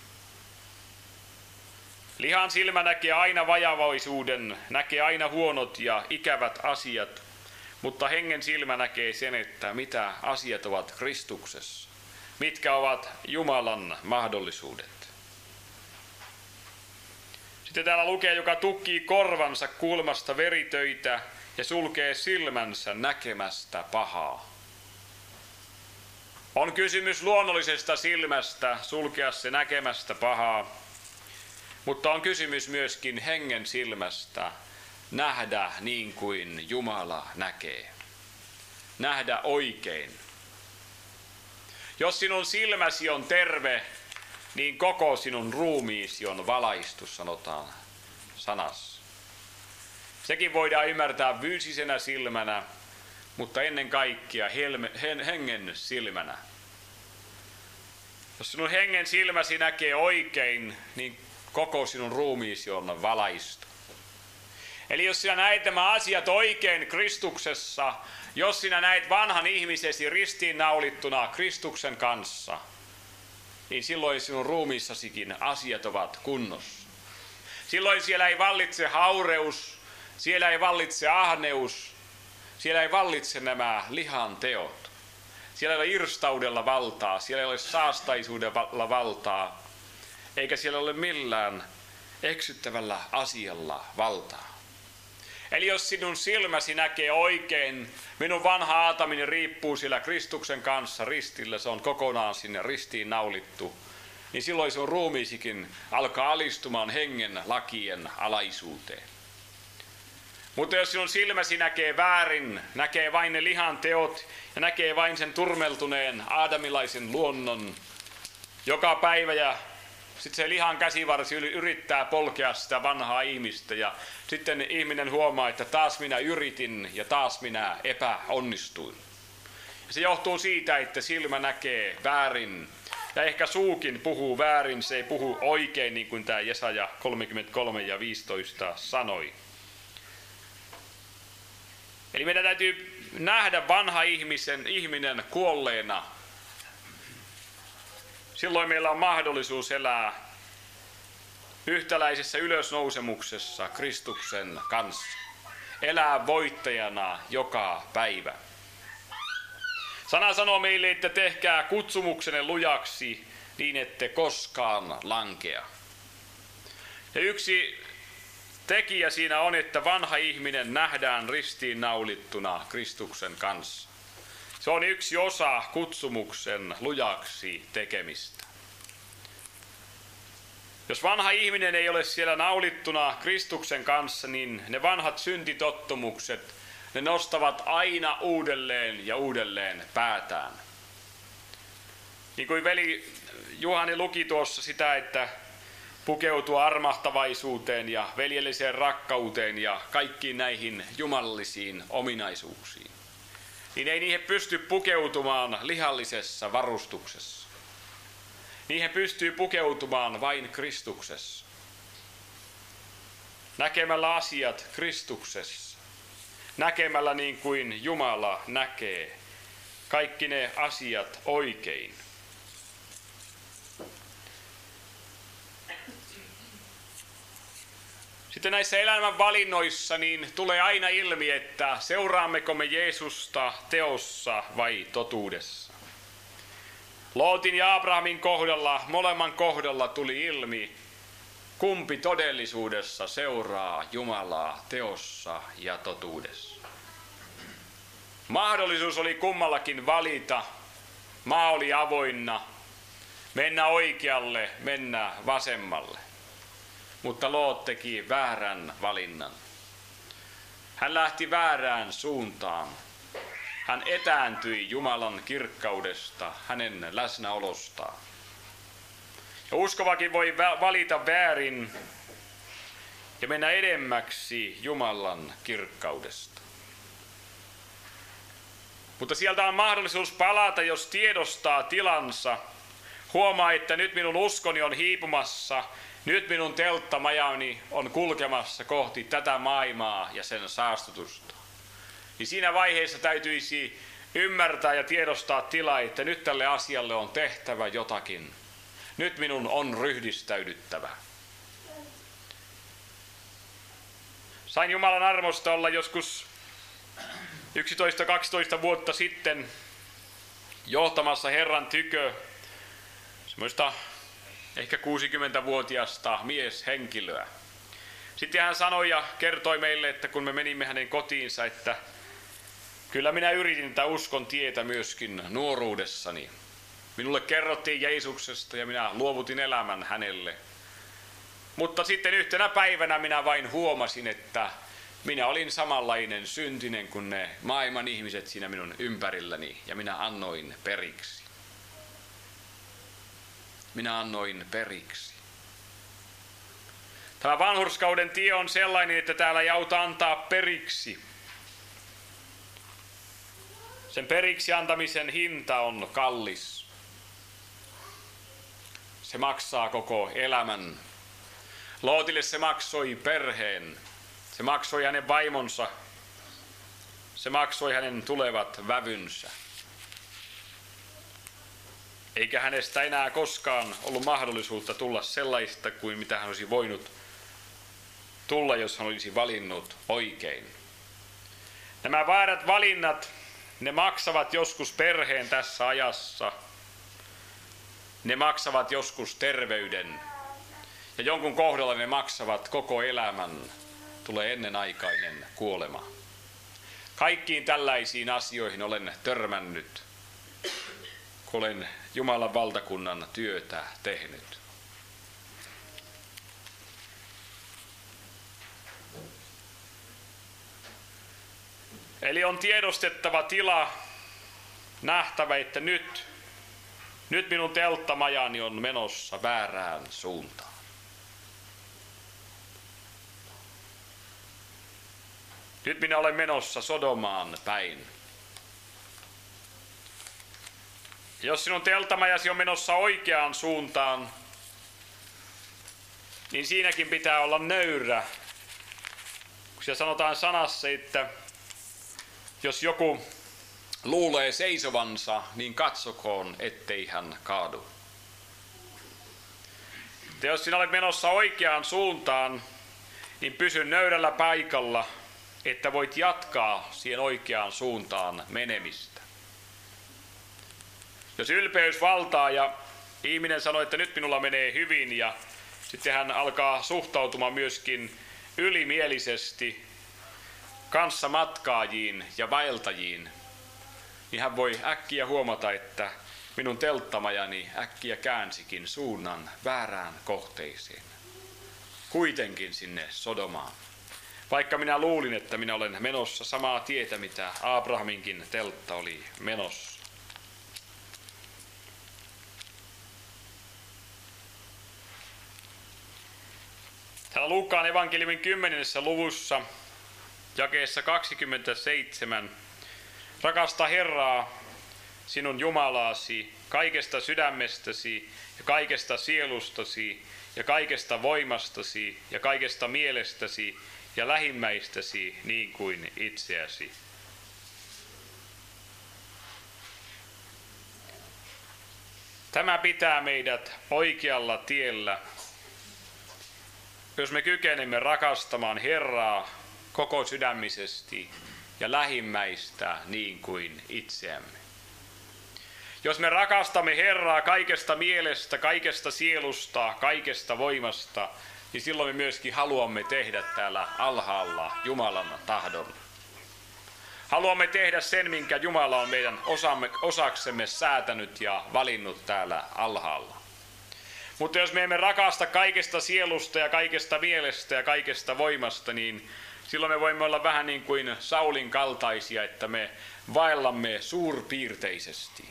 Lihan silmä näkee aina vajavaisuuden, näkee aina huonot ja ikävät asiat, mutta hengen silmä näkee sen, että mitä asiat ovat Kristuksessa. Mitkä ovat Jumalan mahdollisuudet. Sitten täällä lukee, joka tukkii korvansa kuulemasta veritöitä ja sulkee silmänsä näkemästä pahaa. On kysymys luonnollisesta silmästä sulkea se näkemästä pahaa, mutta on kysymys myöskin hengen silmästä nähdä niin kuin Jumala näkee. Nähdä oikein. Jos sinun silmäsi on terve, niin koko sinun ruumiisi on valaistu, sanotaan sanassa. Sekin voidaan ymmärtää fyysisenä silmänä, mutta ennen kaikkea hengen silmänä. Jos sinun hengen silmäsi näkee oikein, niin koko sinun ruumiisi on valaistu. Eli jos sinä näet nämä asiat oikein Kristuksessa, jos sinä näet vanhan ihmisesi ristiinnaulittuna Kristuksen kanssa, niin silloin sinun ruumiissasikin asiat ovat kunnossa. Silloin siellä ei vallitse haureus, siellä ei vallitse ahneus, siellä ei vallitse nämä lihan teot. Siellä ei ole irstaudella valtaa, siellä ei ole saastaisuudella valtaa, eikä siellä ole millään eksyttävällä asialla valtaa. Eli jos sinun silmäsi näkee oikein, minun vanha Aatamini riippuu siellä Kristuksen kanssa ristillä, se on kokonaan sinne ristiin naulittu, niin silloin sun ruumiisikin alkaa alistumaan hengen lakien alaisuuteen. Mutta jos sinun silmäsi näkee väärin, näkee vain ne lihan teot ja näkee vain sen turmeltuneen aadamilaisen luonnon joka päivä ja sitten se lihan käsivarsi yrittää polkea sitä vanhaa ihmistä ja sitten ihminen huomaa, että taas minä yritin ja taas minä epäonnistuin. Ja se johtuu siitä, että silmä näkee väärin ja ehkä suukin puhuu väärin, se ei puhu oikein niin kuin tämä Jesaja 33 ja 15 sanoi. Eli meidän täytyy nähdä vanha ihminen kuolleena. Silloin meillä on mahdollisuus elää yhtäläisessä ylösnousemuksessa Kristuksen kanssa. Elää voittajana joka päivä. Sana sanoo meille, että tehkää kutsumuksenne lujaksi niin, ette koskaan lankea. Ja yksi tekijä siinä on, että vanha ihminen nähdään ristiinnaulittuna Kristuksen kanssa. Se on yksi osa kutsumuksen lujaksi tekemistä. Jos vanha ihminen ei ole siellä naulittuna Kristuksen kanssa, niin ne vanhat syntitottumukset, ne nostavat aina uudelleen ja uudelleen päätään. Niin kuin veli Juhani luki tuossa sitä, että pukeutua armahtavaisuuteen ja veljelliseen rakkauteen ja kaikkiin näihin jumalallisiin ominaisuuksiin, niin ei niihin pysty pukeutumaan lihallisessa varustuksessa. Niihin pystyy pukeutumaan vain Kristuksessa. Näkemällä asiat Kristuksessa. Näkemällä niin kuin Jumala näkee kaikki ne asiat oikein. Sitten näissä elämän valinnoissa niin tulee aina ilmi, että seuraammeko me Jeesusta teossa vai totuudessa. Lootin ja Abrahamin kohdalla, molemman kohdalla tuli ilmi, kumpi todellisuudessa seuraa Jumalaa teossa ja totuudessa. Mahdollisuus oli kummallakin valita, maa oli avoinna, mennä oikealle, mennä vasemmalle. Mutta Loot teki väärän valinnan. Hän lähti väärään suuntaan. Hän etääntyi Jumalan kirkkaudesta, hänen läsnäolostaan. Ja uskovakin voi valita väärin ja mennä edemmäksi Jumalan kirkkaudesta. Mutta sieltä on mahdollisuus palata, jos tiedostaa tilansa, huomaa, että nyt minun uskoni on hiipumassa, nyt minun telttamajani on kulkemassa kohti tätä maailmaa ja sen saastutusta. Niin siinä vaiheessa täytyisi ymmärtää ja tiedostaa tila, että nyt tälle asialle on tehtävä jotakin. Nyt minun on ryhdistäydyttävä. Sain Jumalan armosta olla joskus 11-12 vuotta sitten johtamassa Herran tykö semmoista ehkä 60-vuotiasta mieshenkilöä. Sitten hän sanoi ja kertoi meille, että kun me menimme hänen kotiinsa, että kyllä minä yritin tätä uskon tietä myöskin nuoruudessani. Minulle kerrottiin Jeesuksesta ja minä luovutin elämän hänelle. Mutta sitten yhtenä päivänä minä vain huomasin, että minä olin samanlainen syntinen kuin ne maailman ihmiset siinä minun ympärilläni ja minä annoin periksi. Minä annoin periksi. Tämä vanhurskauden tie on sellainen, että täällä ei auta antaa periksi. Sen periksi antamisen hinta on kallis. Se maksaa koko elämän. Lootille se maksoi perheen. Se maksoi hänen vaimonsa. Se maksoi hänen tulevat vävynsä. Eikä hänestä enää koskaan ollut mahdollisuutta tulla sellaista kuin mitä hän olisi voinut tulla, jos hän olisi valinnut oikein. Nämä väärät valinnat, ne maksavat joskus perheen tässä ajassa. Ne maksavat joskus terveyden. Ja jonkun kohdalla ne maksavat koko elämän. Tulee ennenaikainen kuolema. Kaikkiin tällaisiin asioihin olen törmännyt, kun olen Jumalan valtakunnan työtä tehnyt. Eli on tiedostettava tila, nähtävä, että nyt minun telttamajani on menossa väärään suuntaan. Nyt minä olen menossa Sodomaan päin. Jos sinun telttamajasi on menossa oikeaan suuntaan, niin siinäkin pitää olla nöyrä. Kun siellä sanotaan sanassa, että jos joku luulee seisovansa, niin katsokoon, ettei hän kaadu. Ja jos sinä olet menossa oikeaan suuntaan, niin pysy nöyrällä paikalla, että voit jatkaa siihen oikeaan suuntaan menemistä. Jos ylpeys valtaa ja ihminen sanoo, että nyt minulla menee hyvin ja sitten hän alkaa suhtautumaan myöskin ylimielisesti kanssamatkaajiin ja vaeltajiin, niin hän voi äkkiä huomata, että minun telttamajani äkkiä käänsikin suunnan väärään kohteeseen. Kuitenkin sinne Sodomaan. Vaikka minä luulin, että minä olen menossa samaa tietä, mitä Abrahaminkin teltta oli menossa. Täällä Luukkaan evankeliumin 10. luvussa, jakeessa 27, rakasta Herraa, sinun Jumalaasi, kaikesta sydämestäsi ja kaikesta sielustasi ja kaikesta voimastasi ja kaikesta mielestäsi ja lähimmäistäsi niin kuin itseäsi. Tämä pitää meidät oikealla tiellä, jos me kykenemme rakastamaan Herraa koko sydämisesti ja lähimmäistä niin kuin itseämme. Jos me rakastamme Herraa kaikesta mielestä, kaikesta sielusta, kaikesta voimasta, niin silloin me myöskin haluamme tehdä täällä alhaalla Jumalan tahdon. Haluamme tehdä sen, minkä Jumala on meidän osaksemme säätänyt ja valinnut täällä alhaalla. Mutta jos me emme rakasta kaikesta sielusta ja kaikesta mielestä ja kaikesta voimasta, niin silloin me voimme olla vähän niin kuin Saulin kaltaisia, että me vaellamme suurpiirteisesti.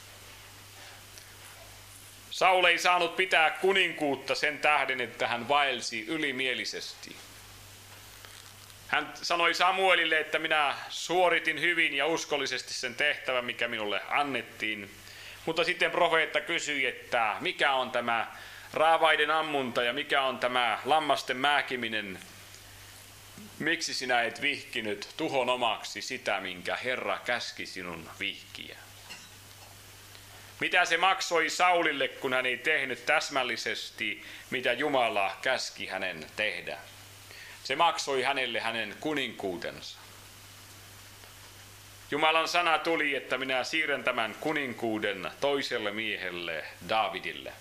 Saul ei saanut pitää kuninkuutta sen tähden, että hän vaelsi ylimielisesti. Hän sanoi Samuelille, että minä suoritin hyvin ja uskollisesti sen tehtävän, mikä minulle annettiin. Mutta sitten profeetta kysyi, että mikä on tämä raavaiden ammunta ja mikä on tämä lammasten määkiminen. Miksi sinä et vihkinyt tuhon omaksi sitä, minkä Herra käski sinun vihkiä? Mitä se maksoi Saulille, kun hän ei tehnyt täsmällisesti, mitä Jumala käski hänen tehdä? Se maksoi hänelle hänen kuninkuutensa. Jumalan sana tuli, että minä siirrän tämän kuninkuuden toiselle miehelle, Daavidille.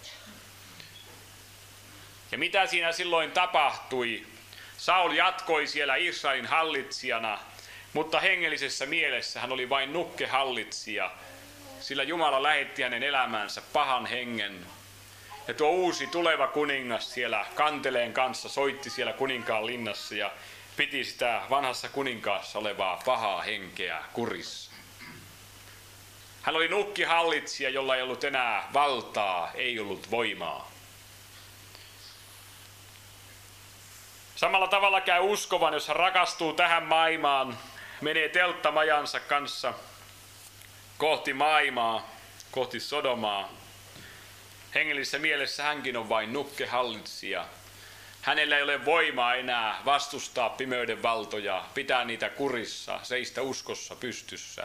Ja mitä siinä silloin tapahtui? Saul jatkoi siellä Israelin hallitsijana, mutta hengellisessä mielessä hän oli vain nukkehallitsija, sillä Jumala lähetti hänen elämäänsä pahan hengen. Ja tuo uusi tuleva kuningas siellä kanteleen kanssa soitti siellä kuninkaan linnassa ja piti sitä vanhassa kuninkaassa olevaa pahaa henkeä kurissa. Hän oli nukkihallitsija, jolla ei ollut enää valtaa, ei ollut voimaa. Samalla tavalla käy uskovan, jos hän rakastuu tähän maailmaan, menee telttamajansa kanssa kohti maailmaa, kohti Sodomaa. Hengellisessä mielessä hänkin on vain nukkehallitsija. Hänellä ei ole voimaa enää vastustaa pimeyden valtoja, pitää niitä kurissa, seistä uskossa pystyssä.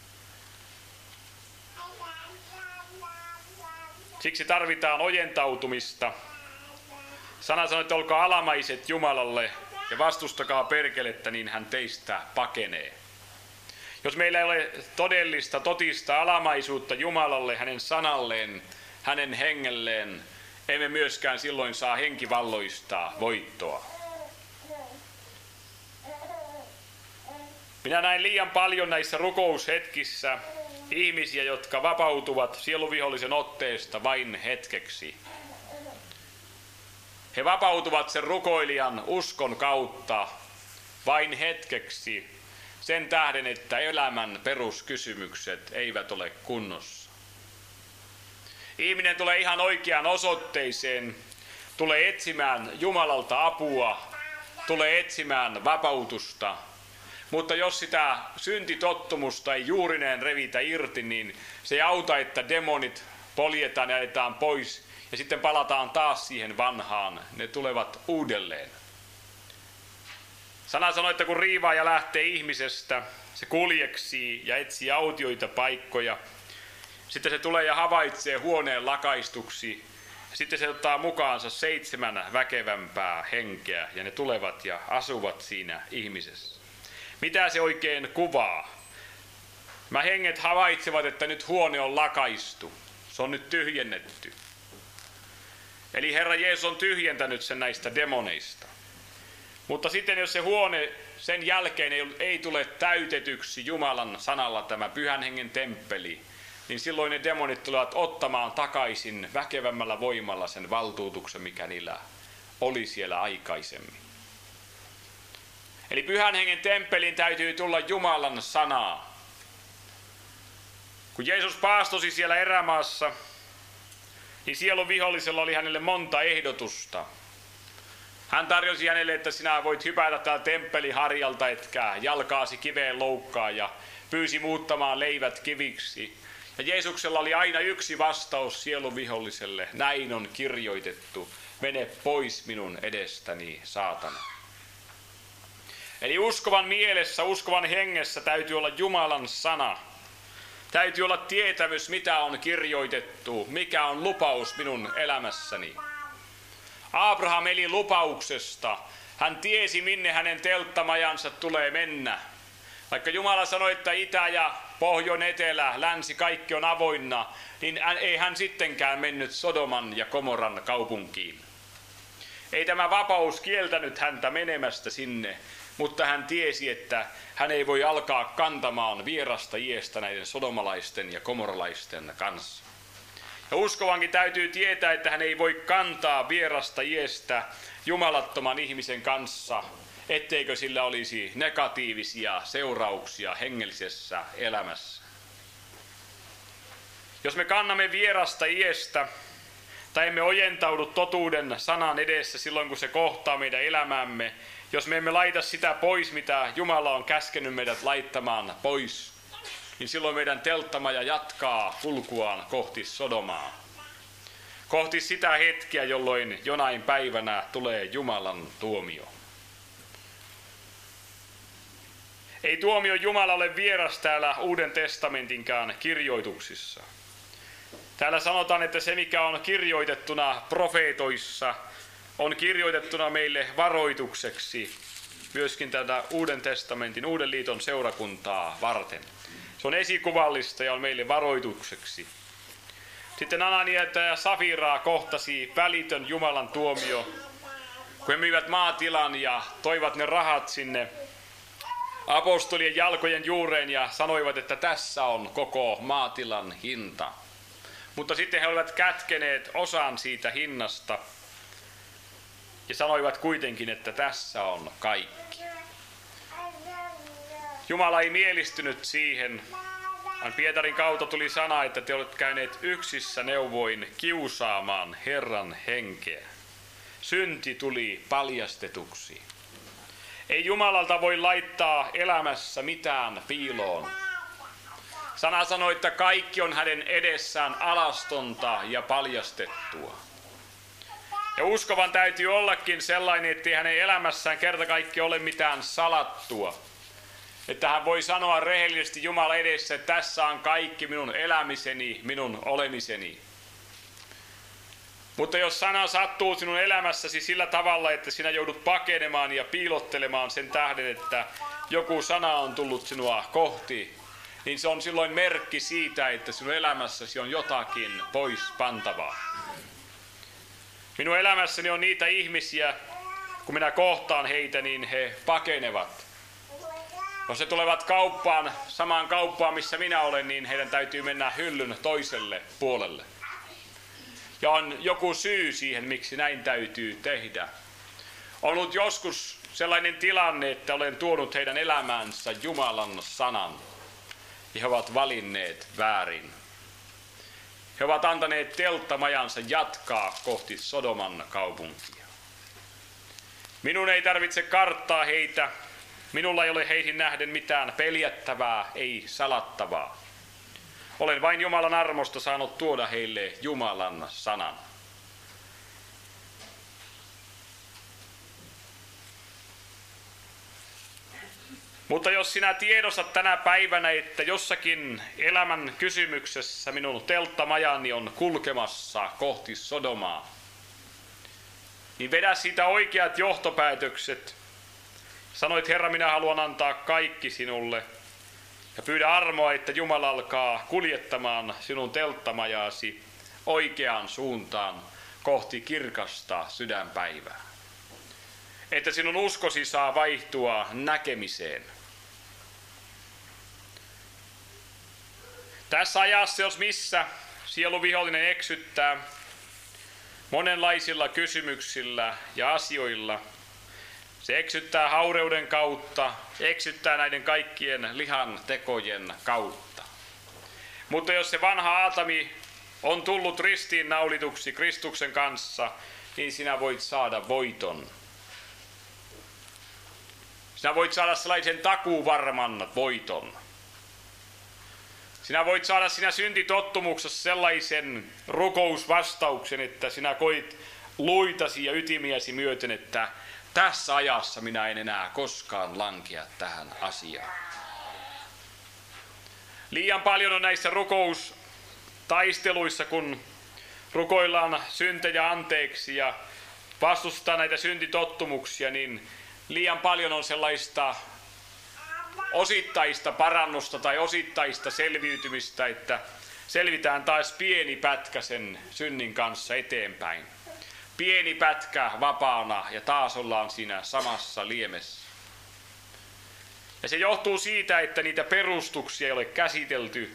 Siksi tarvitaan ojentautumista. Sana sanoo, että olkaa alamaiset Jumalalle ja vastustakaa perkelettä, niin hän teistä pakenee. Jos meillä ei ole todellista, totista alamaisuutta Jumalalle, hänen sanalleen, hänen hengelleen, emme myöskään silloin saa henkivalloista voittoa. Minä näin liian paljon näissä rukoushetkissä ihmisiä, jotka vapautuvat sieluvihollisen otteesta vain hetkeksi. He vapautuvat sen rukoilijan uskon kautta vain hetkeksi sen tähden, että elämän peruskysymykset eivät ole kunnossa. Ihminen tulee ihan oikeaan osoitteeseen, tulee etsimään Jumalalta apua, tulee etsimään vapautusta. Mutta jos sitä syntitottumusta ei juurineen revitä irti, niin se ei auta, että demonit poljetaan ja ajetaan pois ja sitten palataan taas siihen vanhaan. Ne tulevat uudelleen. Sana sanoo, että kun riivaaja lähtee ihmisestä, se kuljeksii ja etsii autioita paikkoja. Sitten se tulee ja havaitsee huoneen lakaistuksi Sitten se ottaa mukaansa 7 väkevämpää henkeä ja ne tulevat ja asuvat siinä ihmisessä. Mitä se oikein kuvaa? Nämä henget havaitsevat, että nyt huone on lakaistu. Se on nyt tyhjennetty. Eli Herra Jeesus on tyhjentänyt sen näistä demoneista. Mutta sitten jos se huone sen jälkeen ei tule täytetyksi Jumalan sanalla tämä Pyhän Hengen temppeli, niin silloin ne demonit tulevat ottamaan takaisin väkevämmällä voimalla sen valtuutuksen, mikä niillä oli siellä aikaisemmin. Eli Pyhän Hengen temppeliin täytyy tulla Jumalan sanaa. Kun Jeesus paastosi siellä erämaassa, niin sielun vihollisella oli hänelle monta ehdotusta. Hän tarjosi hänelle, että sinä voit hypätä täällä temppeliharjalta, etkä jalkaasi kiveen loukkaa, ja pyysi muuttamaan leivät kiviksi. Ja Jeesuksella oli aina yksi vastaus sielun viholliselle: näin on kirjoitettu, mene pois minun edestäni, saatana. Eli uskovan mielessä, uskovan hengessä täytyy olla Jumalan sana. Täytyy olla tietämys, mitä on kirjoitettu, mikä on lupaus minun elämässäni. Abraham eli lupauksesta. Hän tiesi, minne hänen telttamajansa tulee mennä. Vaikka Jumala sanoi, että itä ja pohjoin, etelä, länsi, kaikki on avoinna, niin ei hän sittenkään mennyt Sodoman ja Komoran kaupunkiin. Ei tämä vapaus kieltänyt häntä menemästä sinne, mutta hän tiesi, että hän ei voi alkaa kantamaan vierasta iestä näiden sodomalaisten ja komoralaisten kanssa. Ja uskovankin täytyy tietää, että hän ei voi kantaa vierasta iestä jumalattoman ihmisen kanssa, etteikö sillä olisi negatiivisia seurauksia hengellisessä elämässä. Jos me kannamme vierasta iestä, tai emme ojentaudu totuuden sanan edessä silloin, kun se kohtaa meidän elämämme, jos me emme laita sitä pois, mitä Jumala on käskenyt meidät laittamaan pois, niin silloin meidän telttamaja jatkaa kulkuaan kohti Sodomaa. Kohti sitä hetkeä, jolloin jonain päivänä tulee Jumalan tuomio. Ei tuomio Jumalalle vieras täällä Uuden testamentinkaan kirjoituksissa. Täällä sanotaan, että se mikä on kirjoitettuna profeetoissa, on kirjoitettuna meille varoitukseksi myöskin tätä Uuden testamentin, Uuden liiton seurakuntaa varten. Se on esikuvallista ja on meille varoitukseksi. Sitten Ananiata ja Safiraa kohtasi välitön Jumalan tuomio, kun he myivät maatilan ja toivat ne rahat sinne apostolien jalkojen juureen ja sanoivat, että tässä on koko maatilan hinta. Mutta sitten he olivat kätkeneet osan siitä hinnasta ja sanoivat kuitenkin, että tässä on kaikki. Jumala ei mielistynyt siihen, vaan Pietarin kautta tuli sana, että te olette käyneet yksissä neuvoin kiusaamaan Herran henkeä. Synti tuli paljastetuksi. Ei Jumalalta voi laittaa elämässä mitään piiloon. Sana sanoi, että kaikki on hänen edessään alastonta ja paljastettua. Ja uskovan täytyy ollakin sellainen, ettei hänen elämässään kerta kaikki ole mitään salattua. Että hän voi sanoa rehellisesti Jumala edessä, että tässä on kaikki minun elämiseni, minun olemiseni. Mutta jos sana sattuu sinun elämässäsi sillä tavalla, että sinä joudut pakenemaan ja piilottelemaan sen tähden, että joku sana on tullut sinua kohti, niin se on silloin merkki siitä, että sinun elämässäsi on jotakin pois pantavaa. Minun elämässäni on niitä ihmisiä, kun minä kohtaan heitä, niin he pakenevat. Jos he tulevat kauppaan, samaan kauppaan missä minä olen, niin heidän täytyy mennä hyllyn toiselle puolelle. Ja on joku syy siihen, miksi näin täytyy tehdä. On ollut joskus sellainen tilanne, että olen tuonut heidän elämäänsä Jumalan sanan. Ja he ovat valinneet väärin. He ovat antaneet telttamajansa jatkaa kohti Sodoman kaupunkia. Minun ei tarvitse karttaa heitä. Minulla ei ole heihin nähden mitään peljättävää, ei salattavaa. Olen vain Jumalan armosta saanut tuoda heille Jumalan sanan. Mutta jos sinä tiedostat tänä päivänä, että jossakin elämän kysymyksessä minun telttamajani on kulkemassa kohti Sodomaa, niin vedä siitä oikeat johtopäätökset. Sanoit, Herra, minä haluan antaa kaikki sinulle. Ja pyydä armoa, että Jumala alkaa kuljettamaan sinun telttamajaasi oikeaan suuntaan kohti kirkasta sydänpäivää. Että sinun uskosi saa vaihtua näkemiseen. Tässä ajassa, jos missä, sieluvihollinen eksyttää monenlaisilla kysymyksillä ja asioilla. Se eksyttää haureuden kautta, eksyttää näiden kaikkien lihan tekojen kautta. Mutta jos se vanha Aatami on tullut ristiinnaulituksi Kristuksen kanssa, niin sinä voit saada voiton. Sinä voit saada sellaisen takuuvarman voiton. Sinä voit saada sinä syntitottumuksessa sellaisen rukousvastauksen, että sinä koit luitasi ja ytimiäsi myöten, että tässä ajassa minä en enää koskaan lankea tähän asiaan. Liian paljon on näissä rukoustaisteluissa, kun rukoillaan syntejä anteeksi ja vastustaa näitä syntitottumuksia, niin liian paljon on sellaista osittaista parannusta tai osittaista selviytymistä, että selvitään taas pieni pätkä sen synnin kanssa eteenpäin. Pieni pätkä vapaana ja taas ollaan siinä samassa liemessä. Ja se johtuu siitä, että niitä perustuksia ei ole käsitelty.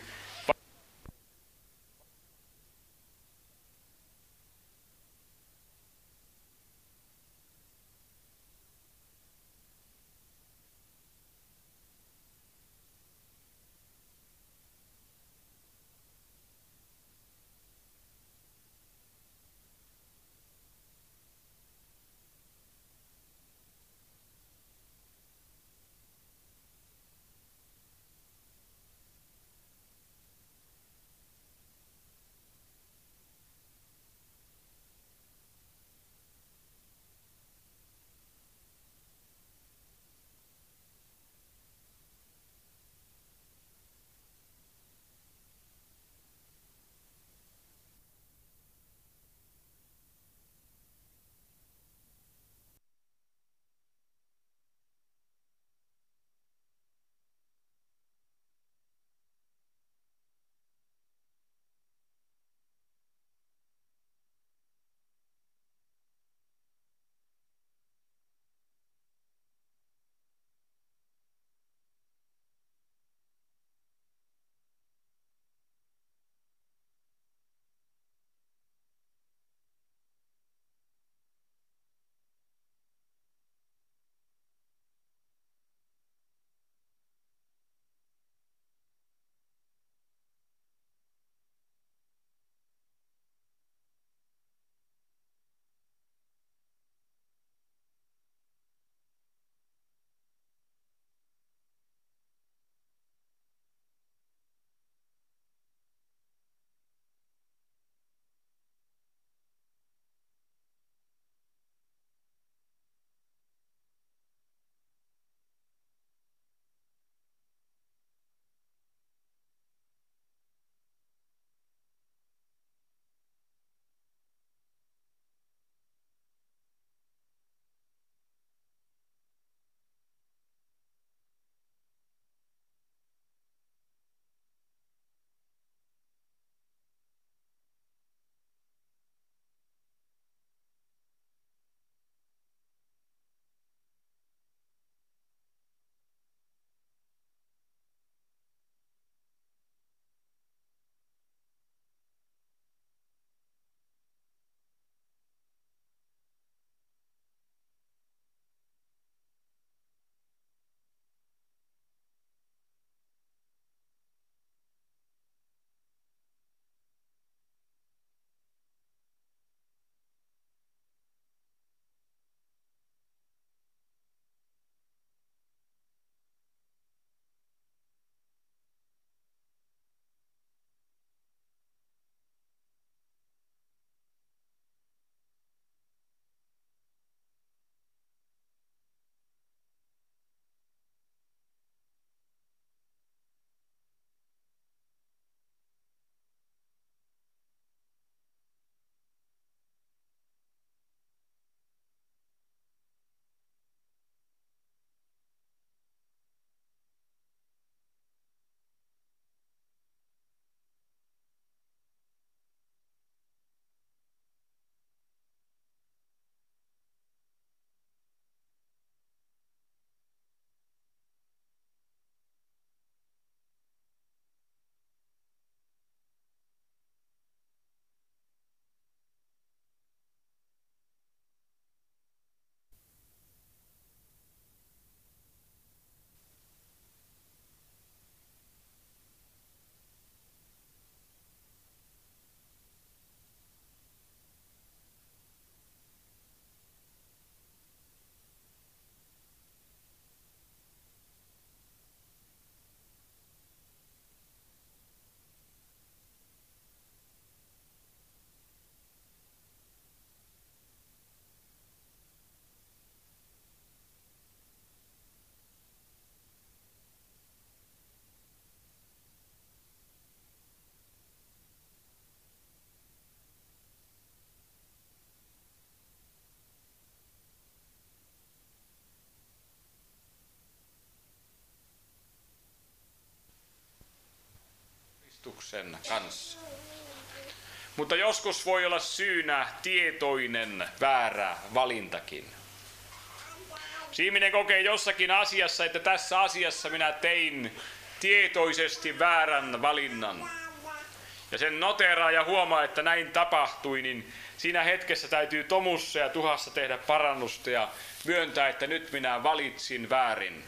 Kristuksen kanssa. Mutta joskus voi olla syynä tietoinen väärä valintakin. Jos ihminen kokee jossakin asiassa, että tässä asiassa minä tein tietoisesti väärän valinnan, ja sen noteraa ja huomaa, että näin tapahtui, niin siinä hetkessä täytyy tomussa ja tuhassa tehdä parannusta ja myöntää, että nyt minä valitsin väärin.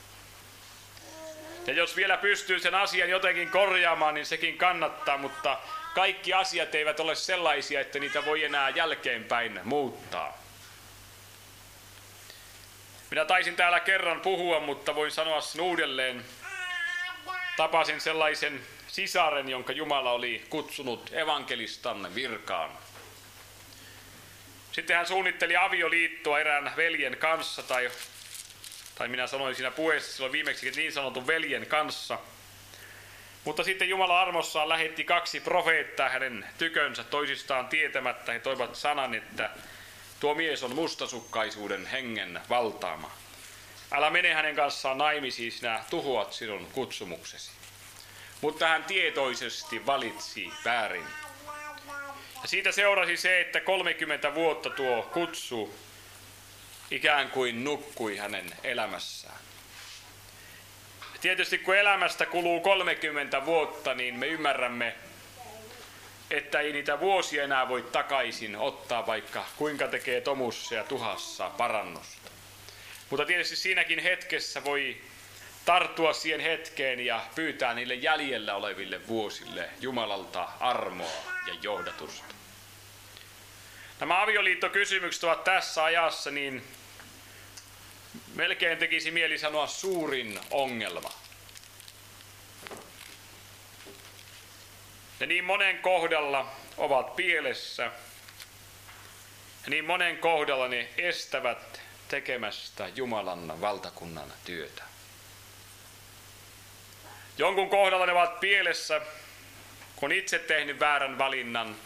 Ja jos vielä pystyy sen asian jotenkin korjaamaan, niin sekin kannattaa, mutta kaikki asiat eivät ole sellaisia, että niitä voi enää jälkeenpäin muuttaa. Minä taisin täällä kerran puhua, mutta voin sanoa sen uudelleen. Tapasin sellaisen sisaren, jonka Jumala oli kutsunut evankelistan virkaan. Sitten hän suunnitteli avioliittoa erään veljen kanssa, tai minä sanoin siinä puheessa silloin viimeksi niin sanotun veljen kanssa. Mutta sitten Jumala armossaan lähetti 2 profeettaa hänen tykönsä toisistaan tietämättä. He toivat sanan, että tuo mies on mustasukkaisuuden hengen valtaama. Älä mene hänen kanssaan naimisiin, sinä tuhoat sinun kutsumuksesi. Mutta hän tietoisesti valitsi väärin. Ja siitä seurasi se, että 30 vuotta tuo kutsu ikään kuin nukkui hänen elämässään. Ja tietysti kun elämästä kuluu 30 vuotta, niin me ymmärrämme, että ei niitä vuosia enää voi takaisin ottaa, vaikka kuinka tekee tomussa ja tuhassa parannusta. Mutta tietysti siinäkin hetkessä voi tarttua siihen hetkeen ja pyytää niille jäljellä oleville vuosille Jumalalta armoa ja johdatusta. Nämä avioliittokysymykset ovat tässä ajassa, niin melkein tekisi mieli sanoa suurin ongelma. Ne niin monen kohdalla ovat pielessä ja niin monen kohdalla ne estävät tekemästä Jumalan valtakunnan työtä. Jonkun kohdalla ne ovat pielessä, kun itse tehnyt väärän valinnan.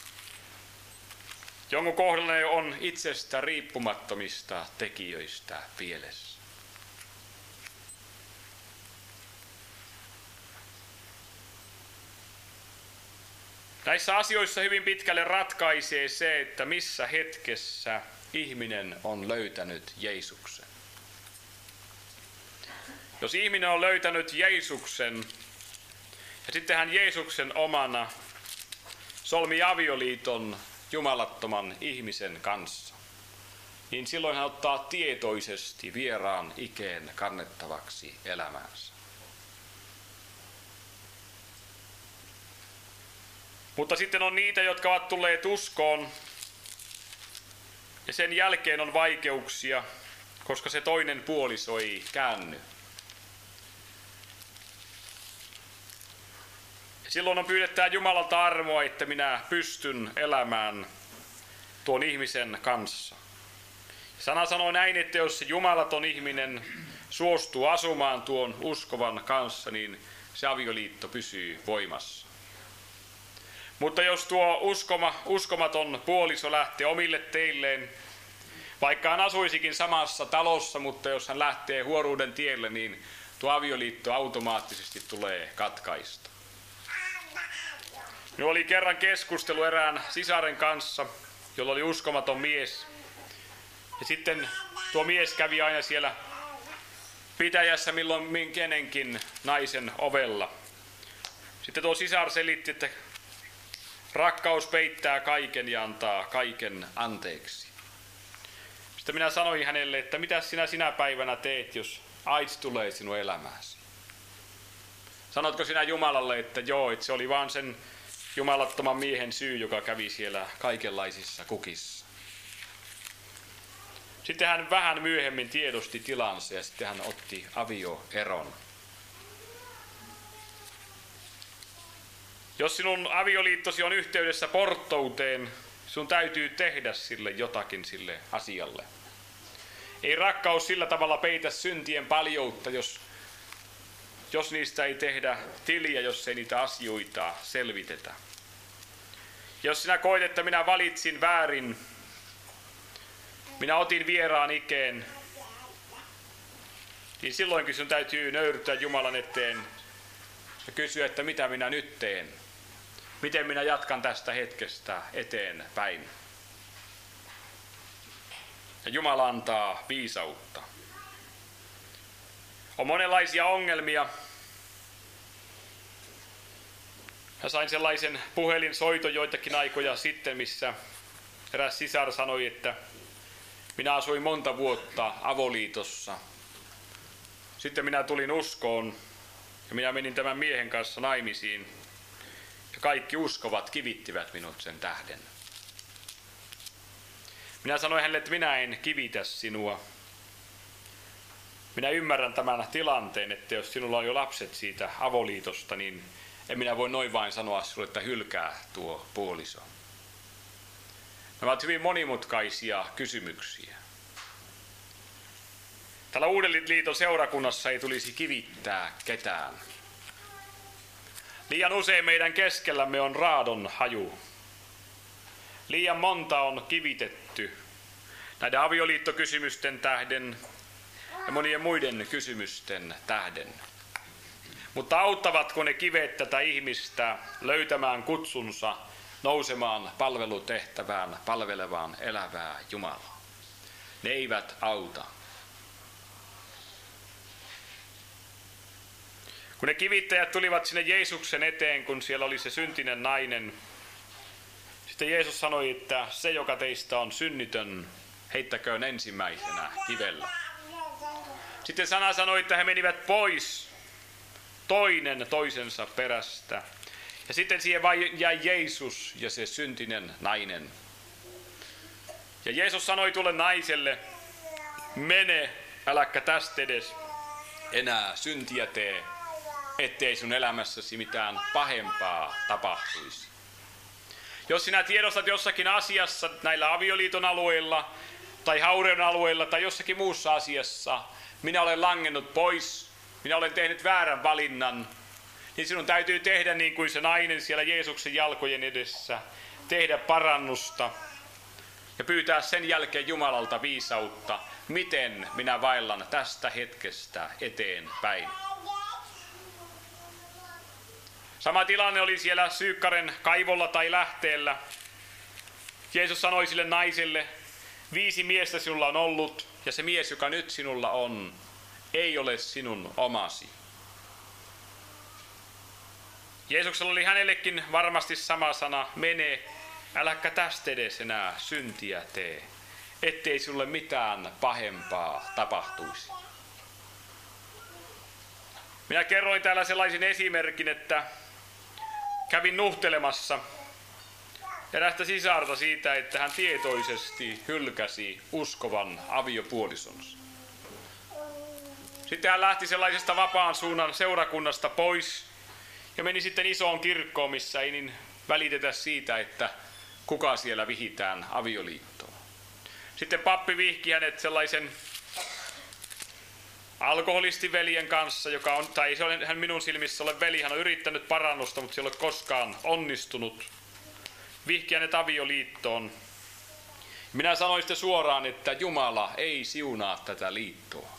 Jonkun kohdalla ne on itsestä riippumattomista tekijöistä pielessä. Näissä asioissa hyvin pitkälle ratkaisee se, että missä hetkessä ihminen on löytänyt Jeesuksen. Jos ihminen on löytänyt Jeesuksen ja sitten hän Jeesuksen omana solmi avioliiton jumalattoman ihmisen kanssa, niin silloin hän ottaa tietoisesti vieraan ikeen kannettavaksi elämäänsä. Mutta sitten on niitä, jotka ovat tulleet uskoon ja sen jälkeen on vaikeuksia, koska se toinen puoliso ei käänny. Silloin on pyydettää Jumalalta armoa, että minä pystyn elämään tuon ihmisen kanssa. Sana sanoo näin, että jos se jumalaton ihminen suostuu asumaan tuon uskovan kanssa, niin se avioliitto pysyy voimassa. Mutta jos tuo uskomaton puoliso lähtee omille teilleen, vaikka hän asuisikin samassa talossa, mutta jos hän lähtee huoruuden tielle, niin tuo avioliitto automaattisesti tulee katkaista. Minulla oli kerran keskustelu erään sisaren kanssa, jolla oli uskomaton mies. Ja sitten tuo mies kävi aina siellä pitäjässä milloin kenenkin naisen ovella. Sitten tuo sisar selitti, että rakkaus peittää kaiken ja antaa kaiken anteeksi. Sitten minä sanoin hänelle, että mitä sinä päivänä teet, jos AIDS tulee sinun elämääsi? Sanotko sinä Jumalalle, että joo, että se oli vaan sen jumalattoman miehen syy, joka kävi siellä kaikenlaisissa kukissa. Sitten hän vähän myöhemmin tiedosti tilansa ja sitten hän otti avioeron. Jos sinun avioliittosi on yhteydessä porttouteen, sun täytyy tehdä sille jotakin sille asialle. Ei rakkaus sillä tavalla peitä syntien paljoutta, jos niistä ei tehdä tiliä, jos ei niitä asioita selvitetä. Jos sinä koet, että minä valitsin väärin, minä otin vieraan ikeen, niin silloinkin sinun täytyy nöyrtyä Jumalan eteen ja kysyä, että mitä minä nyt teen. Miten minä jatkan tästä hetkestä eteenpäin. Ja Jumala antaa viisautta. On monenlaisia ongelmia. Mä sain sellaisen puhelinsoiton joitakin aikoja sitten, missä eräs sisar sanoi, että minä asuin monta vuotta avoliitossa. Sitten minä tulin uskoon ja minä menin tämän miehen kanssa naimisiin. Ja kaikki uskovat kivittivät minut sen tähden. Minä sanoin hänelle, että minä en kivitä sinua. Minä ymmärrän tämän tilanteen, että jos sinulla on jo lapset siitä avoliitosta, niin en minä voi noin vain sanoa sinulle, että hylkää tuo puoliso. Nämä ovat hyvin monimutkaisia kysymyksiä. Tällä Uuden liiton seurakunnassa ei tulisi kivittää ketään. Liian usein meidän keskellämme on raadon haju. Liian monta on kivitetty näiden avioliittokysymysten tähden ja monien muiden kysymysten tähden. Mutta auttavatko ne kivet tätä ihmistä löytämään kutsunsa, nousemaan palvelutehtävään, palvelevaan elävää Jumalaa? Ne eivät auta. Kun ne kivittäjät tulivat sinne Jeesuksen eteen, kun siellä oli se syntinen nainen, sitten Jeesus sanoi, että se, joka teistä on synnitön, heittäköön ensimmäisenä kivellä. Sitten sana sanoi, että he menivät pois toinen toisensa perästä. Ja sitten siihen vain jäi Jeesus ja se syntinen nainen. Ja Jeesus sanoi tuolle naiselle, mene, äläkä tästä edes enää syntiä tee, ettei sun elämässäsi mitään pahempaa tapahtuisi. Jos sinä tiedostat jossakin asiassa näillä avioliiton alueilla tai haureuden alueilla tai jossakin muussa asiassa, minä olen langennut pois, minä olen tehnyt väärän valinnan, niin sinun täytyy tehdä niin kuin se nainen siellä Jeesuksen jalkojen edessä, tehdä parannusta ja pyytää sen jälkeen Jumalalta viisautta, miten minä vaellan tästä hetkestä eteenpäin. Sama tilanne oli siellä Syykkaren kaivolla tai lähteellä. Jeesus sanoi sille naiselle, 5 miestä sinulla on ollut, ja se mies, joka nyt sinulla on, ei ole sinun omasi. Jeesuksella oli hänellekin varmasti sama sana, mene, äläkä tästä edes enää syntiä tee, ettei sinulle mitään pahempaa tapahtuisi. Minä kerroin täällä sellaisen esimerkin, että kävin nuhtelemassa erästä sisarta siitä, että hän tietoisesti hylkäsi uskovan aviopuolisonsa. Sitten hän lähti sellaisesta vapaan suunnan seurakunnasta pois ja meni sitten isoon kirkkoon, missä ei niin välitetä siitä, että kuka siellä vihitään avioliittoon. Sitten pappi vihki hänet sellaisen alkoholistiveljen kanssa, joka on, tai se on hän minun silmissä ole veli, hän on yrittänyt parannusta, mutta se ei ole koskaan onnistunut. Vihki hänet avioliittoon. Minä sanoin sitten suoraan, että Jumala ei siunaa tätä liittoa.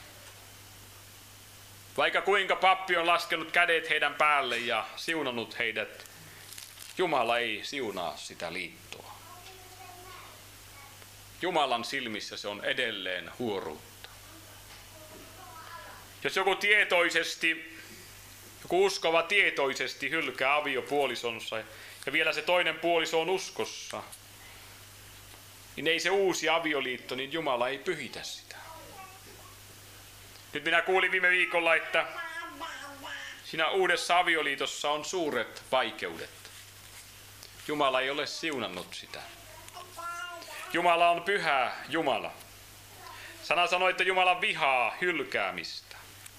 Vaikka kuinka pappi on laskenut kädet heidän päälle ja siunannut heidät, Jumala ei siunaa sitä liittoa. Jumalan silmissä se on edelleen huoruutta. Jos joku uskova tietoisesti hylkää aviopuolisonsa ja vielä se toinen puoliso on uskossa, niin ei se uusi avioliitto, niin Jumala ei pyhitä sitä. Nyt minä kuulin viime viikolla, että siinä uudessa avioliitossa on suuret vaikeudet. Jumala ei ole siunannut sitä. Jumala on pyhä Jumala. Sana sanoi, että Jumala vihaa hylkäämistä.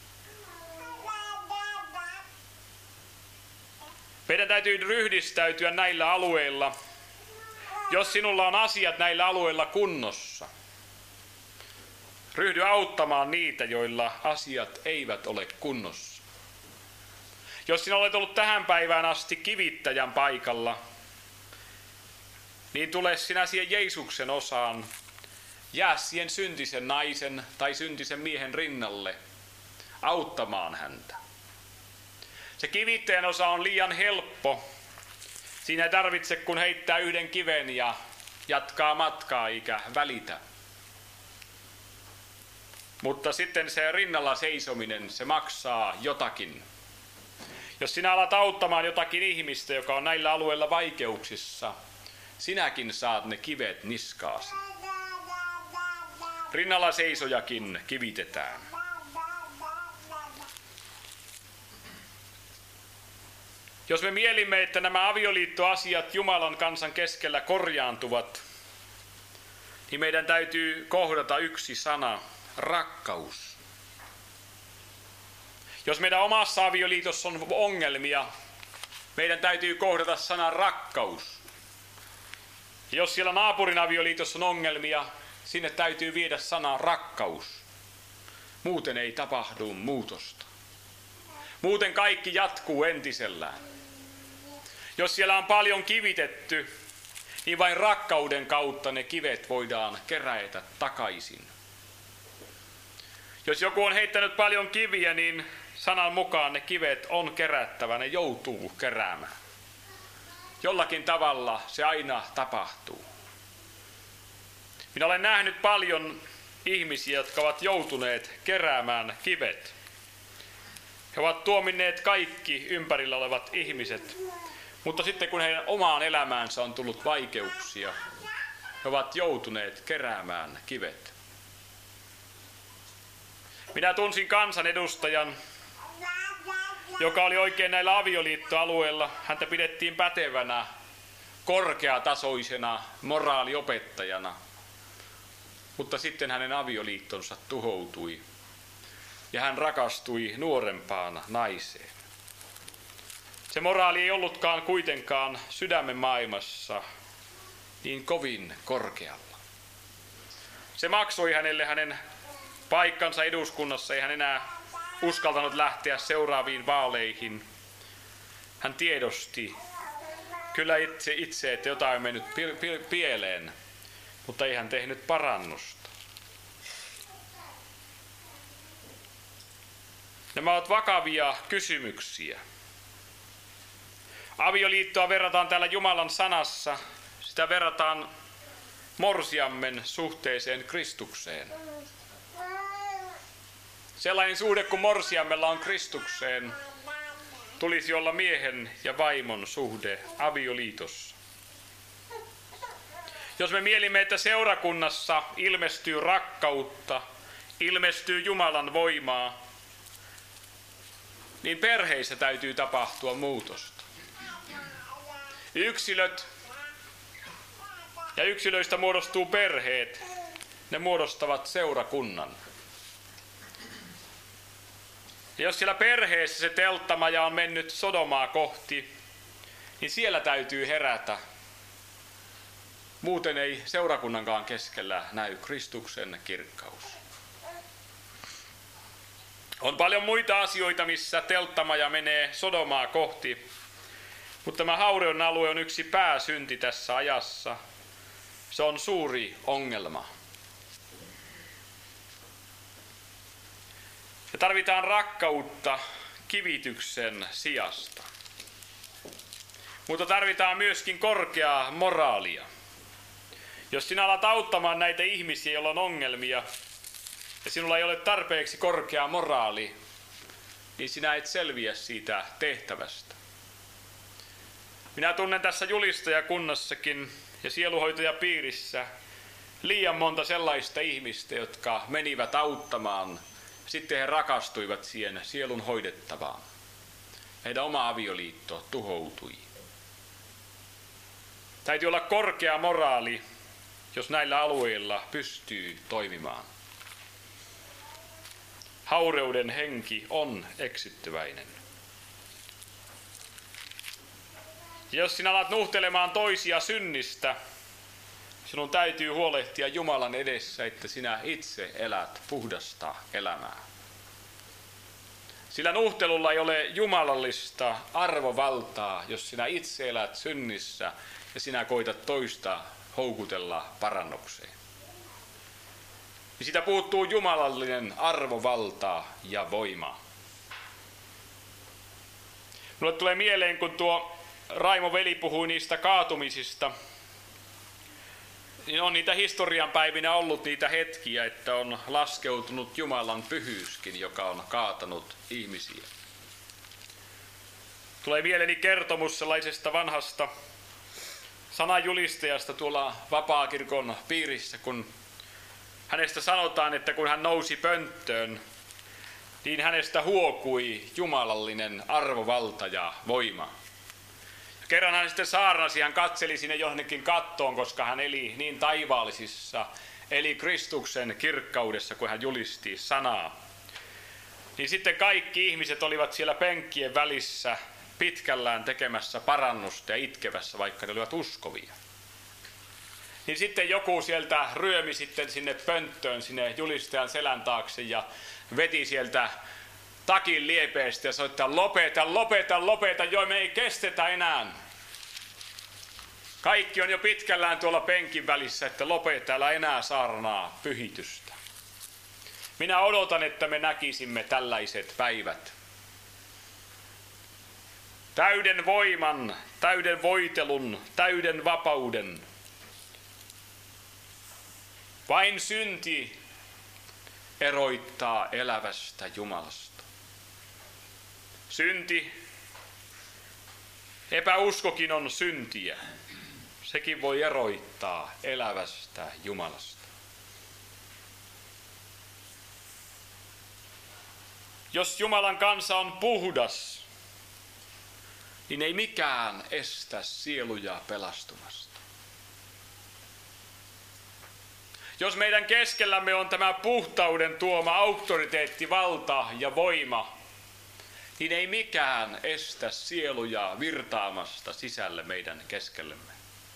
Meidän täytyy ryhdistäytyä näillä alueilla, jos sinulla on asiat näillä alueilla kunnossa. Ryhdy auttamaan niitä, joilla asiat eivät ole kunnossa. Jos sinä olet ollut tähän päivään asti kivittäjän paikalla, niin tule sinä siihen Jeesuksen osaan. Jää siihen syntisen naisen tai syntisen miehen rinnalle auttamaan häntä. Se kivittäjän osa on liian helppo. Siinä ei tarvitse kun heittää yhden kiven ja jatkaa matkaa eikä välitä. Mutta sitten se rinnalla seisominen, se maksaa jotakin. Jos sinä alat auttamaan jotakin ihmistä, joka on näillä alueilla vaikeuksissa, sinäkin saat ne kivet niskaasi. Rinnalla seisojakin kivitetään. Jos me mielimme, että nämä avioliittoasiat Jumalan kansan keskellä korjaantuvat, niin meidän täytyy kohdata yksi sana, rakkaus. Jos meidän omassa avioliitossa on ongelmia, meidän täytyy kohdata sana rakkaus. Ja jos siellä naapurin avioliitossa on ongelmia, sinne täytyy viedä sana rakkaus. Muuten ei tapahdu muutosta. Muuten kaikki jatkuu entisellään. Jos siellä on paljon kivitetty, niin vain rakkauden kautta ne kivet voidaan kerätä takaisin. Jos joku on heittänyt paljon kiviä, niin sanan mukaan ne kivet on kerättävä, ne joutuu keräämään. Jollakin tavalla se aina tapahtuu. Minä olen nähnyt paljon ihmisiä, jotka ovat joutuneet keräämään kivet. He ovat tuominneet kaikki ympärillä olevat ihmiset, mutta sitten kun heidän omaan elämäänsä on tullut vaikeuksia, he ovat joutuneet keräämään kivet. Minä tunsin kansanedustajan, joka oli oikein näillä avioliittoalueilla. Häntä pidettiin pätevänä, korkeatasoisena moraaliopettajana. Mutta sitten hänen avioliittonsa tuhoutui ja hän rakastui nuorempaan naiseen. Se moraali ei ollutkaan kuitenkaan sydämen maailmassa niin kovin korkealla. Se maksoi hänelle hänen paikkansa eduskunnassa, ei hän enää uskaltanut lähteä seuraaviin vaaleihin. Hän tiedosti kyllä itse, että jotain on mennyt pieleen, mutta ei hän tehnyt parannusta. Nämä ovat vakavia kysymyksiä. Avioliittoa verrataan täällä Jumalan sanassa, sitä verrataan morsiammen suhteeseen Kristukseen. Sellainen suhde kuin morsiammella on Kristukseen, tulisi olla miehen ja vaimon suhde avioliitossa. Jos me mielimme, että seurakunnassa ilmestyy rakkautta, ilmestyy Jumalan voimaa, niin perheissä täytyy tapahtua muutosta. Yksilöt ja yksilöistä muodostuu perheet, ne muodostavat seurakunnan. Ja jos siellä perheessä se telttamaja on mennyt Sodomaa kohti, niin siellä täytyy herätä. Muuten ei seurakunnankaan keskellä näy Kristuksen kirkkaus. On paljon muita asioita, missä telttamaja menee Sodomaa kohti, mutta tämä Haureon alue on yksi pääsynti tässä ajassa. Se on suuri ongelma. Me tarvitaan rakkautta kivityksen sijasta. Mutta tarvitaan myöskin korkeaa moraalia. Jos sinä alat auttamaan näitä ihmisiä, joilla on ongelmia, ja sinulla ei ole tarpeeksi korkea moraali, niin sinä et selviä siitä tehtävästä. Minä tunnen tässä julistajakunnassakin ja sieluhoitajapiirissä liian monta sellaista ihmistä, jotka menivät auttamaan. Sitten he rakastuivat siihen sielun hoidettavaan. Heidän oma avioliitto tuhoutui. Täytyy olla korkea moraali, jos näillä alueilla pystyy toimimaan. Haureuden henki on eksyttäväinen. Ja jos sinä alat nuhtelemaan toisia synnistä, sinun täytyy huolehtia Jumalan edessä, että sinä itse elät puhdasta elämää. Sillä nuhtelulla ei ole jumalallista arvovaltaa, jos sinä itse elät synnissä ja sinä koitat toista houkutella parannukseen. Niin siitä puuttuu jumalallinen arvovalta ja voima. Mulle tulee mieleen, kun tuo Raimo veli puhui niistä kaatumisista, niin on niitä historian päivinä ollut niitä hetkiä, että on laskeutunut Jumalan pyhyyskin, joka on kaatanut ihmisiä. Tulee mieleeni kertomus sellaisesta vanhasta sanajulistajasta tuolla vapaakirkon piirissä, kun hänestä sanotaan, että kun hän nousi pönttöön, niin hänestä huokui jumalallinen arvovalta ja voima. Kerran hän sitten saarnasi, hän katseli sinne johonkin kattoon, koska hän eli niin taivaallisissa, eli Kristuksen kirkkaudessa, kun hän julisti sanaa. Niin sitten kaikki ihmiset olivat siellä penkkien välissä pitkällään tekemässä parannusta ja itkevässä, vaikka ne olivat uskovia. Niin sitten joku sieltä ryömi sitten sinne pönttöön, sinne julistajan selän taakse ja veti sieltä takin liepeestä ja sanoi, että lopeta, joo me ei kestetä enää. Kaikki on jo pitkällään tuolla penkin välissä, että lopeta, älä enää saarnaa pyhitystä. Minä odotan, että me näkisimme tällaiset päivät. Täyden voiman, täyden voitelun, täyden vapauden. Vain synti eroittaa elävästä Jumalasta. Synti, epäuskokin on syntiä. Sekin voi eroittaa elävästä Jumalasta. Jos Jumalan kansa on puhdas, niin ei mikään estä sieluja pelastumasta. Jos meidän keskellämme on tämä puhtauden tuoma auktoriteetti, valta ja voima, niin ei mikään estä sieluja virtaamasta sisälle meidän keskellemme.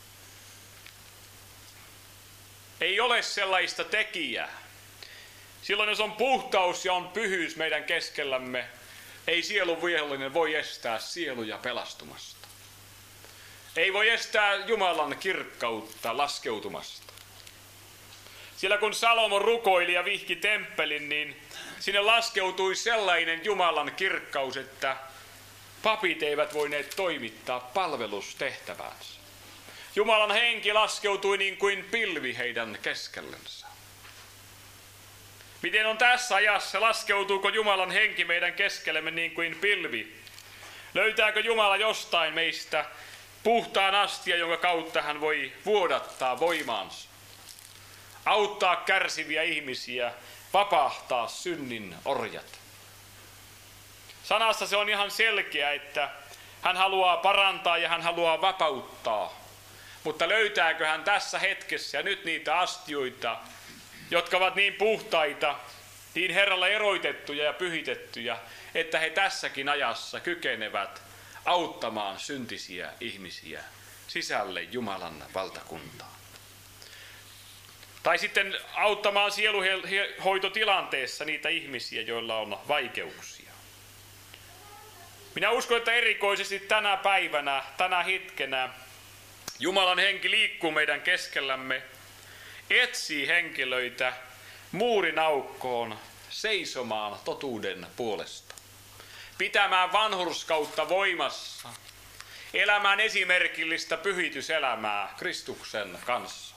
Ei ole sellaista tekijää. Silloin jos on puhtaus ja on pyhyys meidän keskellämme, ei sielun vihollinen voi estää sieluja pelastumasta. Ei voi estää Jumalan kirkkautta laskeutumasta. Sillä kun Salomo rukoili ja vihki temppelin, niin sinne laskeutui sellainen Jumalan kirkkaus, että papit eivät voineet toimittaa palvelustehtäväänsä. Jumalan henki laskeutui niin kuin pilvi heidän keskellensä. Miten on tässä ajassa? Laskeutuuko Jumalan henki meidän keskellemme niin kuin pilvi? Löytääkö Jumala jostain meistä puhtaan astia, jonka kautta hän voi vuodattaa voimaansa? Auttaa kärsiviä ihmisiä, vapahtaa synnin orjat. Sanassa se on ihan selkeä, että hän haluaa parantaa ja hän haluaa vapauttaa. Mutta löytääkö hän tässä hetkessä ja nyt niitä astioita, jotka ovat niin puhtaita, niin Herralle eroitettuja ja pyhitettyjä, että he tässäkin ajassa kykenevät auttamaan syntisiä ihmisiä sisälle Jumalan valtakuntaan. Tai sitten auttamaan sieluhoitotilanteessa niitä ihmisiä, joilla on vaikeuksia. Minä uskon, että erikoisesti tänä päivänä, tänä hetkenä, Jumalan henki liikkuu meidän keskellämme, etsii henkilöitä muurin aukkoon seisomaan totuuden puolesta, pitämään vanhurskautta voimassa, elämään esimerkillistä pyhityselämää Kristuksen kanssa.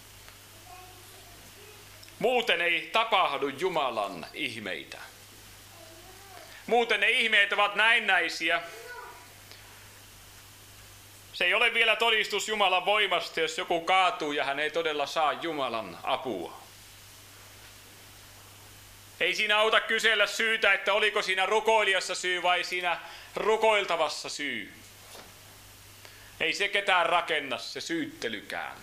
Muuten ei tapahdu Jumalan ihmeitä. Muuten ne ihmeet ovat näennäisiä. Se ei ole vielä todistus Jumalan voimasta, jos joku kaatuu ja hän ei todella saa Jumalan apua. Ei siinä auta kysellä syytä, että oliko siinä rukoilijassa syy vai siinä rukoiltavassa syy. Ei se ketään rakenna, se syyttelykään.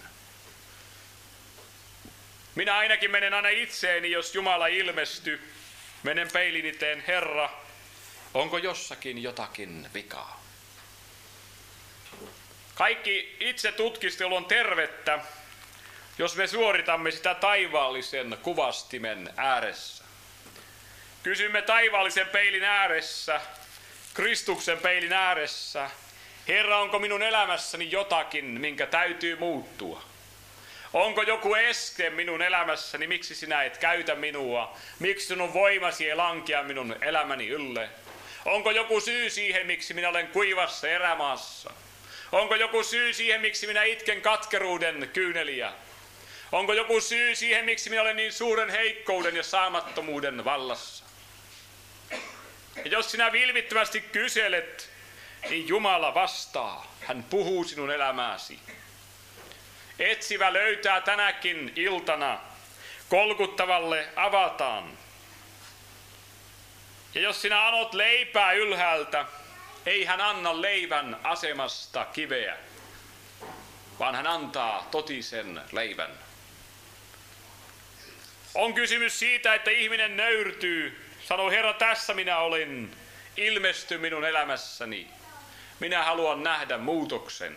Minä ainakin menen aina itseeni, jos Jumala ilmestyy. Menen peilin eteen, Herra, onko jossakin jotakin vikaa? Kaikki itse tutkistelu on tervettä, jos me suoritamme sitä taivaallisen kuvastimen ääressä. Kysymme taivaallisen peilin ääressä, Kristuksen peilin ääressä, Herra, onko minun elämässäni jotakin, minkä täytyy muuttua? Onko joku este minun elämässäni, miksi sinä et käytä minua? Miksi sinun voimasi ei lankea minun elämäni ylle? Onko joku syy siihen, miksi minä olen kuivassa erämaassa? Onko joku syy siihen, miksi minä itken katkeruuden kyyneliä? Onko joku syy siihen, miksi minä olen niin suuren heikkouden ja saamattomuuden vallassa? Ja jos sinä vilpittömästi kyselet, niin Jumala vastaa. Hän puhuu sinun elämääsi. Etsivä löytää tänäkin iltana. Kolkuttavalle avataan. Ja jos sinä anot leipää ylhäältä, ei hän anna leivän asemasta kiveä, vaan hän antaa totisen leivän. On kysymys siitä, että ihminen nöyrtyy. Sanoo, Herra, tässä minä olen. Ilmesty minun elämässäni. Minä haluan nähdä muutoksen.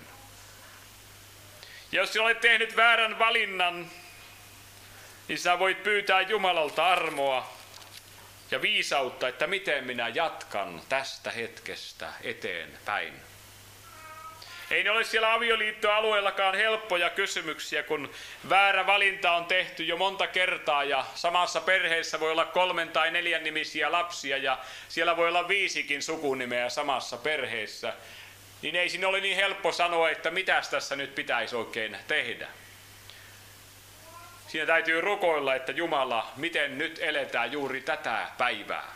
Ja jos sinä olet tehnyt väärän valinnan, niin sinä voit pyytää Jumalalta armoa ja viisautta, että miten minä jatkan tästä hetkestä eteenpäin. Ei ne ole siellä avioliittoalueellakaan helppoja kysymyksiä, kun väärä valinta on tehty jo monta kertaa ja samassa perheessä voi olla 3 tai 4 nimisiä lapsia ja siellä voi olla 5 sukunimeä samassa perheessä. Niin ei siinä ole niin helppo sanoa, että mitäs tässä nyt pitäisi oikein tehdä. Siinä täytyy rukoilla, että Jumala, miten nyt eletään juuri tätä päivää.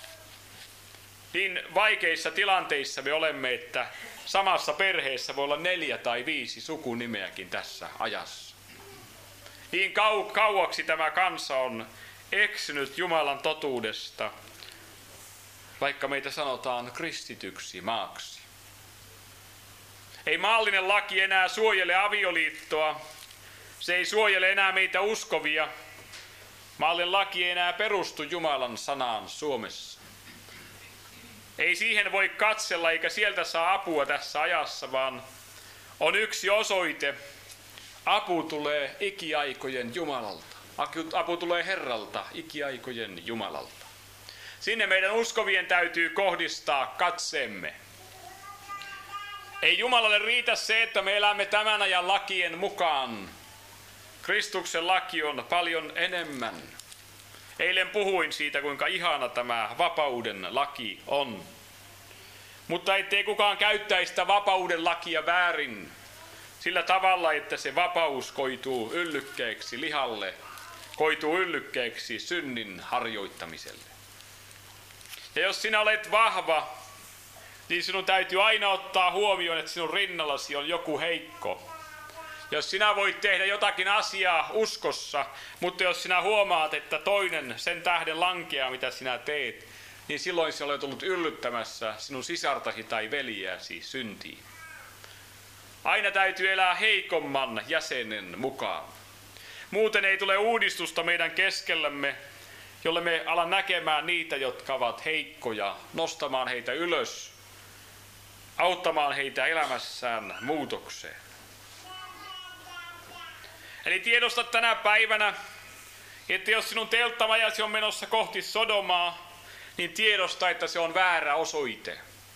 Niin vaikeissa tilanteissa me olemme, että samassa perheessä voi olla 4 tai 5 sukunimeäkin tässä ajassa. Niin kauaksi tämä kansa on eksynyt Jumalan totuudesta, vaikka meitä sanotaan kristityksi maaksi. Ei maallinen laki enää suojele avioliittoa. Se ei suojele enää meitä uskovia. Maallinen laki ei enää perustu Jumalan sanaan Suomessa. Ei siihen voi katsella eikä sieltä saa apua tässä ajassa, vaan on yksi osoite. Apu tulee ikiaikojen Jumalalta. Apu tulee Herralta, ikiaikojen Jumalalta. Sinne meidän uskovien täytyy kohdistaa katseemme. Ei Jumalalle riitä se, että me elämme tämän ajan lakien mukaan. Kristuksen laki on paljon enemmän. Eilen puhuin siitä, kuinka ihana tämä vapauden laki on. Mutta ettei kukaan käyttäisi sitä vapauden lakia väärin sillä tavalla, että se vapaus koituu yllykkeeksi lihalle, koituu yllykkeeksi synnin harjoittamiselle. Ja jos sinä olet vahva, niin sinun täytyy aina ottaa huomioon, että sinun rinnallasi on joku heikko. Jos sinä voit tehdä jotakin asiaa uskossa, mutta jos sinä huomaat, että toinen sen tähden lankeaa, mitä sinä teet, niin silloin sinä olet ollut yllyttämässä sinun sisartasi tai veljeäsi syntiin. Aina täytyy elää heikomman jäsenen mukaan. Muuten ei tule uudistusta meidän keskellämme, jolle me ala näkemään niitä, jotka ovat heikkoja, nostamaan heitä ylös, auttamaan heitä elämässään muutokseen. Eli tiedosta tänä päivänä, että jos sinun telttamajasi on menossa kohti Sodomaa, niin tiedosta, että se on väärä osoite.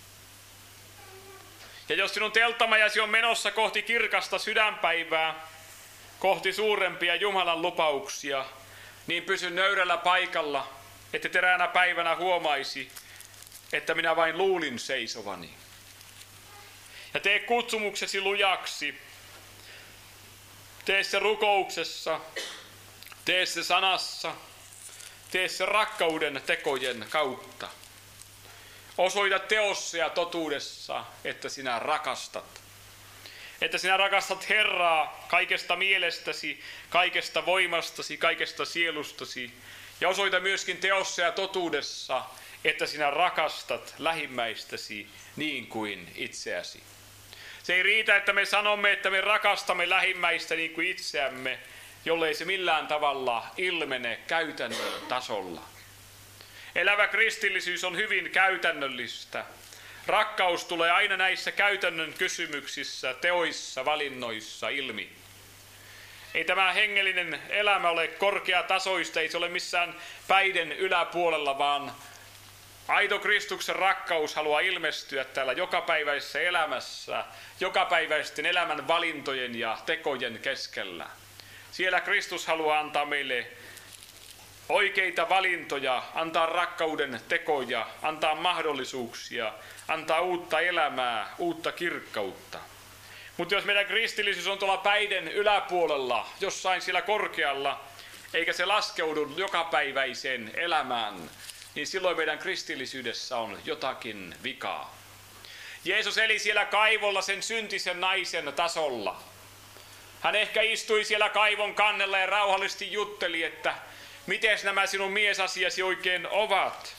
Ja jos sinun telttamajasi on menossa kohti kirkasta sydänpäivää, kohti suurempia Jumalan lupauksia, niin pysy nöyrällä paikalla, että eräänä päivänä huomaisi, että minä vain luulin seisovani. Ja tee kutsumuksesi lujaksi. Tee se rukouksessa, tee se sanassa, tee se rakkauden tekojen kautta. Osoita teossa ja totuudessa, että sinä rakastat. Että sinä rakastat Herraa kaikesta mielestäsi, kaikesta voimastasi, kaikesta sielustasi. Ja osoita myöskin teossa ja totuudessa, että sinä rakastat lähimmäistäsi niin kuin itseäsi. Se ei riitä, että me sanomme, että me rakastamme lähimmäistä niin kuin itseämme, jollei se millään tavalla ilmene käytännön tasolla. Elävä kristillisyys on hyvin käytännöllistä. Rakkaus tulee aina näissä käytännön kysymyksissä, teoissa, valinnoissa ilmi. Ei tämä hengellinen elämä ole korkeatasoista, ei se ole missään päiden yläpuolella, vaan aito Kristuksen rakkaus haluaa ilmestyä täällä jokapäiväisessä elämässä, jokapäiväisten elämän valintojen ja tekojen keskellä. Siellä Kristus haluaa antaa meille oikeita valintoja, antaa rakkauden tekoja, antaa mahdollisuuksia, antaa uutta elämää, uutta kirkkautta. Mutta jos meidän kristillisyys on tuolla päiden yläpuolella, jossain siellä korkealla, eikä se laskeudu jokapäiväiseen elämään, niin silloin meidän kristillisyydessä on jotakin vikaa. Jeesus eli siellä kaivolla sen syntisen naisen tasolla. Hän ehkä istui siellä kaivon kannella ja rauhallisesti jutteli, että miten nämä sinun miesasiasi oikein ovat.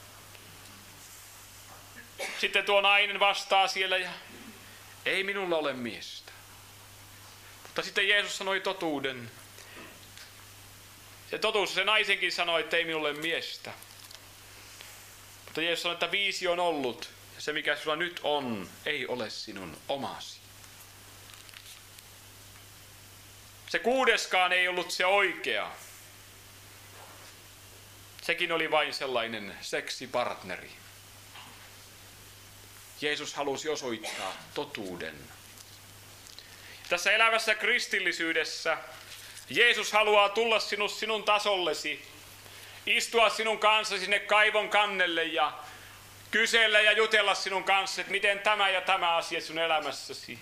Sitten tuo nainen vastaa siellä ja ei minulla ole miestä. Mutta sitten Jeesus sanoi totuuden. Ja totuus se naisenkin sanoi, että ei minulla ole miestä. Mutta Jeesus sanoi, että 5 on ollut. Ja se mikä sulla nyt on, ei ole sinun omasi. Se 6. ei ollut se oikea. Sekin oli vain sellainen seksipartneri. Jeesus halusi osoittaa totuuden. Tässä elävässä kristillisyydessä Jeesus haluaa tulla sinun tasollesi, istua sinun kanssa sinne kaivon kannelle ja kysellä ja jutella sinun kanssa, että miten tämä ja tämä asia sinun elämässäsi.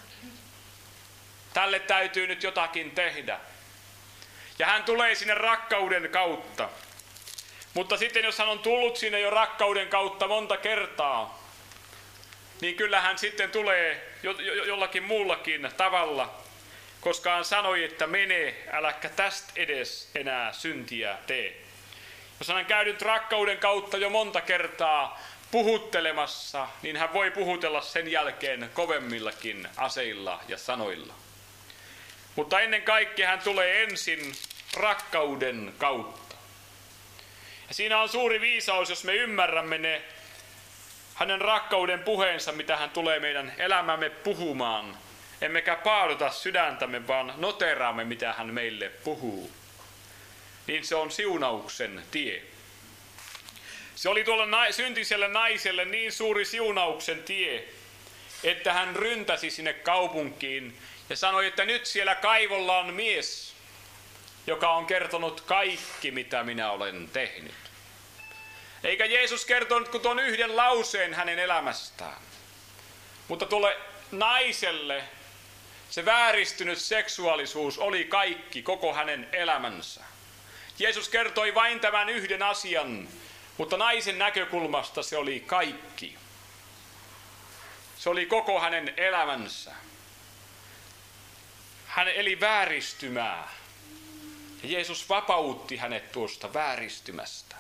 Tälle täytyy nyt jotakin tehdä. Ja hän tulee sinne rakkauden kautta. Mutta sitten jos hän on tullut sinne jo rakkauden kautta monta kertaa, niin kyllä hän sitten tulee jollakin muullakin tavalla, koska hän sanoi, että mene, äläkä tästä edes enää syntiä tee. Jos hän on käynyt rakkauden kautta jo monta kertaa puhuttelemassa, niin hän voi puhutella sen jälkeen kovemmillakin aseilla ja sanoilla. Mutta ennen kaikkea hän tulee ensin rakkauden kautta. Ja siinä on suuri viisaus, jos me ymmärrämme ne hänen rakkauden puheensa, mitä hän tulee meidän elämämme puhumaan. Emmekä paaduta sydäntämme, vaan noteraamme, mitä hän meille puhuu. Niin se on siunauksen tie. Se oli tuolla syntiselle naiselle niin suuri siunauksen tie, että hän ryntäsi sinne kaupunkiin ja sanoi, että nyt siellä kaivolla on mies, joka on kertonut kaikki, mitä minä olen tehnyt. Eikä Jeesus kertonut kuin tuon yhden lauseen hänen elämästään. Mutta tuolle naiselle se vääristynyt seksuaalisuus oli kaikki, koko hänen elämänsä. Jeesus kertoi vain tämän yhden asian, mutta naisen näkökulmasta se oli kaikki. Se oli koko hänen elämänsä. Hän eli vääristymää. Ja Jeesus vapautti hänet tuosta vääristymästä.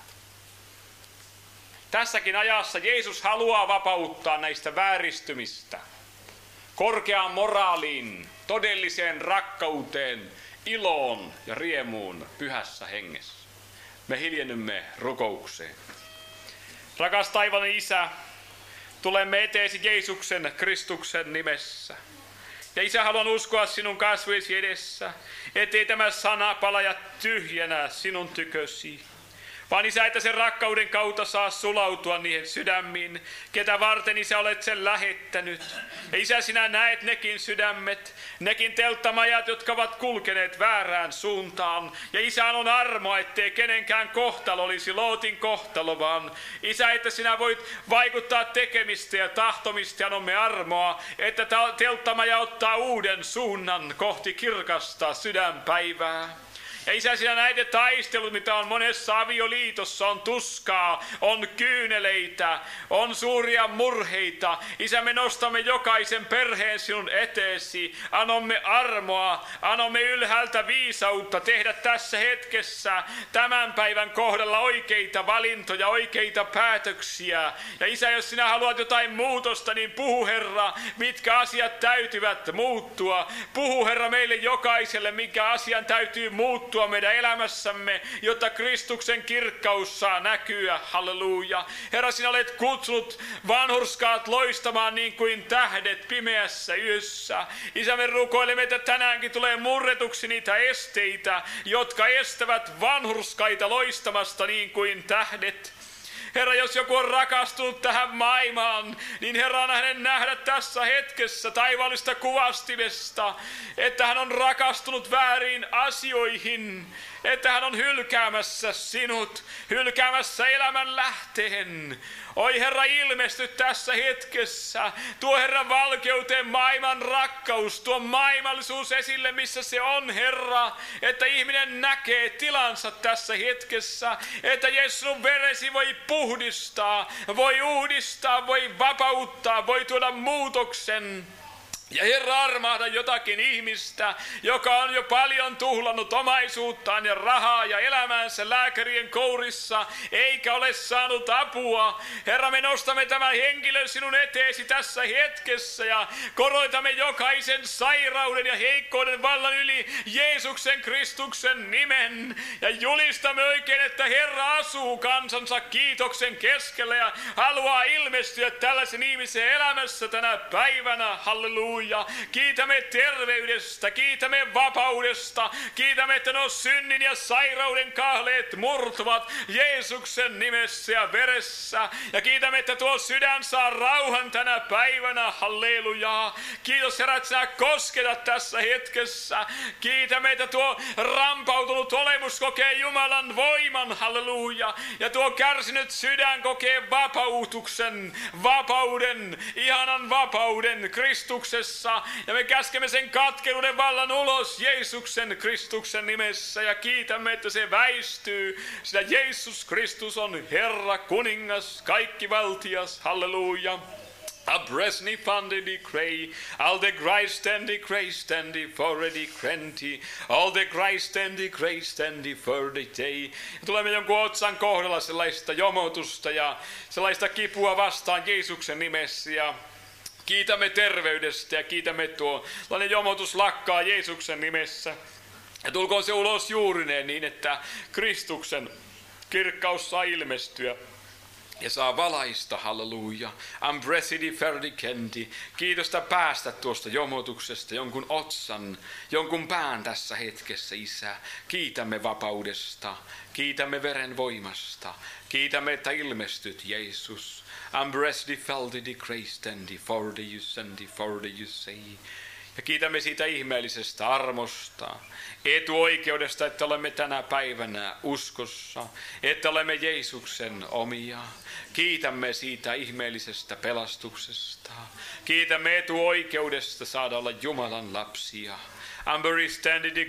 Tässäkin ajassa Jeesus haluaa vapauttaa näistä vääristymistä. Korkeaan moraaliin, todelliseen rakkauteen, iloon ja riemuun pyhässä hengessä. Me hiljennymme rukoukseen. Rakas taivaallinen Isä, tulemme eteesi Jeesuksen Kristuksen nimessä. Ja Isä, haluan uskoa sinun kasvojesi edessä, ettei tämä sana palaja tyhjänä sinun tykösi. Vaan Isä, että sen rakkauden kautta saa sulautua niihin sydämiin, ketä varten Isä olet sen lähettänyt. Ja Isä, sinä näet nekin sydämet, nekin telttamajat, jotka ovat kulkeneet väärään suuntaan. Ja Isä, on armoa, ettei kenenkään kohtalo olisi Lootin kohtalo, vaan Isä, että sinä voit vaikuttaa tekemistä ja tahtomista ja annamme armoa, että telttamaja ottaa uuden suunnan kohti kirkasta sydänpäivää. Ja Isä, sinä näitä taistelut, mitä on monessa avioliitossa, on tuskaa, on kyyneleitä, on suuria murheita. Isä, me nostamme jokaisen perheen sinun eteesi, anomme armoa, anomme ylhäältä viisautta tehdä tässä hetkessä tämän päivän kohdalla oikeita valintoja, oikeita päätöksiä. Ja Isä, jos sinä haluat jotain muutosta, niin puhu Herra, mitkä asiat täytyvät muuttua. Puhu Herra meille jokaiselle, mikä asian täytyy muuttua meidän elämässämme, jotta Kristuksen kirkkaus saa näkyä. Halleluja. Herra, sinä olet kutsunut vanhurskaat loistamaan niin kuin tähdet pimeässä yössä. Isä, me rukoilemme, että tänäänkin tulee murretuksi niitä esteitä, jotka estävät vanhurskaita loistamasta niin kuin tähdet. Herra, jos joku on rakastunut tähän maailmaan, niin Herra, on hänen nähdä tässä hetkessä taivaallista kuvastimesta, että hän on rakastunut vääriin asioihin. että hän on hylkäämässä sinut, hylkäämässä elämän lähteen. Oi Herra, ilmesty tässä hetkessä. Tuo Herra valkeuteen maailman rakkaus, tuo maailmallisuus esille, missä se on, Herra. Että ihminen näkee tilansa tässä hetkessä. Että Jeesuksen veresi voi puhdistaa, voi uudistaa, voi vapauttaa, voi tuoda muutoksen. Ja Herra, armahda jotakin ihmistä, joka on jo paljon tuhlannut omaisuuttaan ja rahaa ja elämäänsä lääkärien kourissa, eikä ole saanut apua. Herra, me nostamme tämän henkilön sinun eteesi tässä hetkessä ja koroitamme jokaisen sairauden ja heikkouden vallan yli Jeesuksen Kristuksen nimen. Ja julistamme oikein, että Herra asuu kansansa kiitoksen keskellä ja haluaa ilmestyä tällaisen ihmisen elämässä tänä päivänä. Halleluja. Kiitämme terveydestä, kiitämme vapaudesta, kiitämme, että nuo synnin ja sairauden kahleet murtuvat Jeesuksen nimessä ja veressä. Ja kiitämme, että tuo sydän saa rauhan tänä päivänä, halleluja. Kiitos Herra, että sinä kosketat tässä hetkessä. Kiitämme, että tuo rampautunut olemus kokee Jumalan voiman, halleluja. Ja tuo kärsinyt sydän kokee vapautuksen, vapauden, ihanan vapauden Kristuksessa. Ja me käskemme sen katkeruuden vallan ulos Jeesuksen Kristuksen nimessä ja kiitämme, että se väistyy, sillä Jeesus Kristus on Herra, kuningas, kaikkivaltias, halleluja. Abresni fandedi krei, all the Christendi foredi krenti, all the Christendi for the day. Tulemme jonkun otsan kohdalla sellaista jomotusta ja sellaista kipua vastaan Jeesuksen nimessä ja kiitämme terveydestä ja kiitämme tuo jomotus lakkaa Jeesuksen nimessä. Ja tulkoon se ulos juurineen niin, että Kristuksen kirkkaus saa ilmestyä ja saa valaista, halleluja. Ambresidi ferdikendi. Kiitosta päästä tuosta jomotuksesta, jonkun otsan, jonkun pään tässä hetkessä, Isä. Kiitämme vapaudesta, kiitämme veren voimasta, kiitämme, että ilmestyt, Jeesus. Ambresdi feldidi kreistendi, for the you say. Ja kiitämme siitä ihmeellisestä armosta, etuoikeudesta, että olemme tänä päivänä uskossa, että olemme Jeesuksen omia. Kiitämme siitä ihmeellisestä pelastuksesta. Kiitämme etuoikeudesta saada olla Jumalan lapsia. Amberi standidi,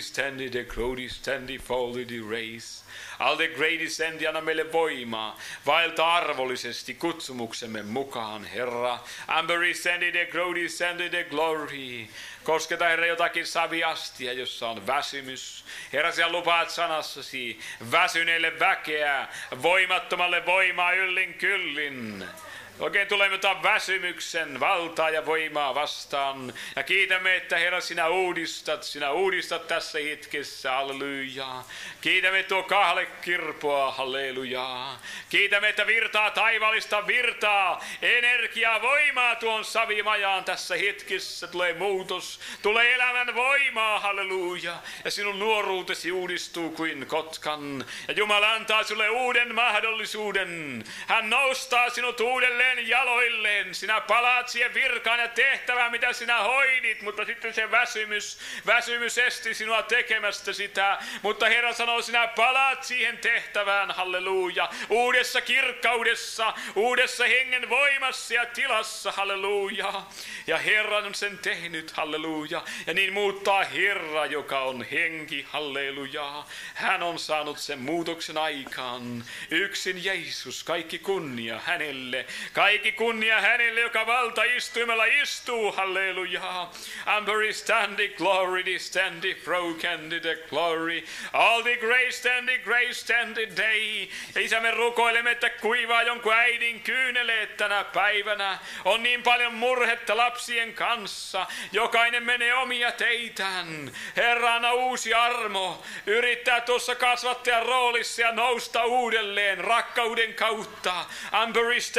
crowdy standi, foldidi race. All the greatest endi, anna meille voimaa, vaeltaa arvollisesti kutsumuksemme mukaan, Herra. Amberi standidi, crowdy standi, glory. Kosketa, Herra, jotakin saviastia, jossa on väsymys. Herra, sinä lupaat sanassasi väsyneille väkeä, voimattomalle voimaa yllin kyllin. Oikein tulemme ottaa väsymyksen valtaa ja voimaa vastaan. Ja kiitämme, että Herra, sinä uudistat tässä hetkessä, halleluja. Kiitämme tuo kahle kirpoa, halleluja. Kiitämme, että virtaa taivaallista virtaa, energiaa, voimaa tuon savimajaan tässä hetkessä. Tulee muutos, tulee elämän voimaa, halleluja. Ja sinun nuoruutesi uudistuu kuin kotkan. Ja Jumala antaa sinulle uuden mahdollisuuden. Hän nostaa sinut uudelleen jaloilleen. Sinä palaat siihen virkaan ja tehtävään, mitä sinä hoidit, mutta sitten se väsymys esti sinua tekemästä sitä. Mutta Herra sanoo, sinä palaat siihen tehtävään, halleluja, uudessa kirkkaudessa, uudessa hengen voimassa ja tilassa, halleluja. Ja Herra on sen tehnyt, halleluja. Ja niin muuttaa Herra, joka on henki, halleluja. Hän on saanut sen muutoksen aikaan. Yksin Jeesus, kaikki kunnia hänelle. Kaikki kunnia hänelle, joka valtaistuimella istuu, halleluja. Amberi standi, glory, standi, broken the glory. All the grace standi day. Ja Isä, me rukoilemme, että kuivaa jonkun äidin kyyneleet tänä päivänä. On niin paljon murhetta lapsien kanssa. Jokainen menee omia teitään. Herra, anna uusi armo. Yrittää tuossa kasvattajan roolissa ja nousta uudelleen rakkauden kautta. Amberi standi, the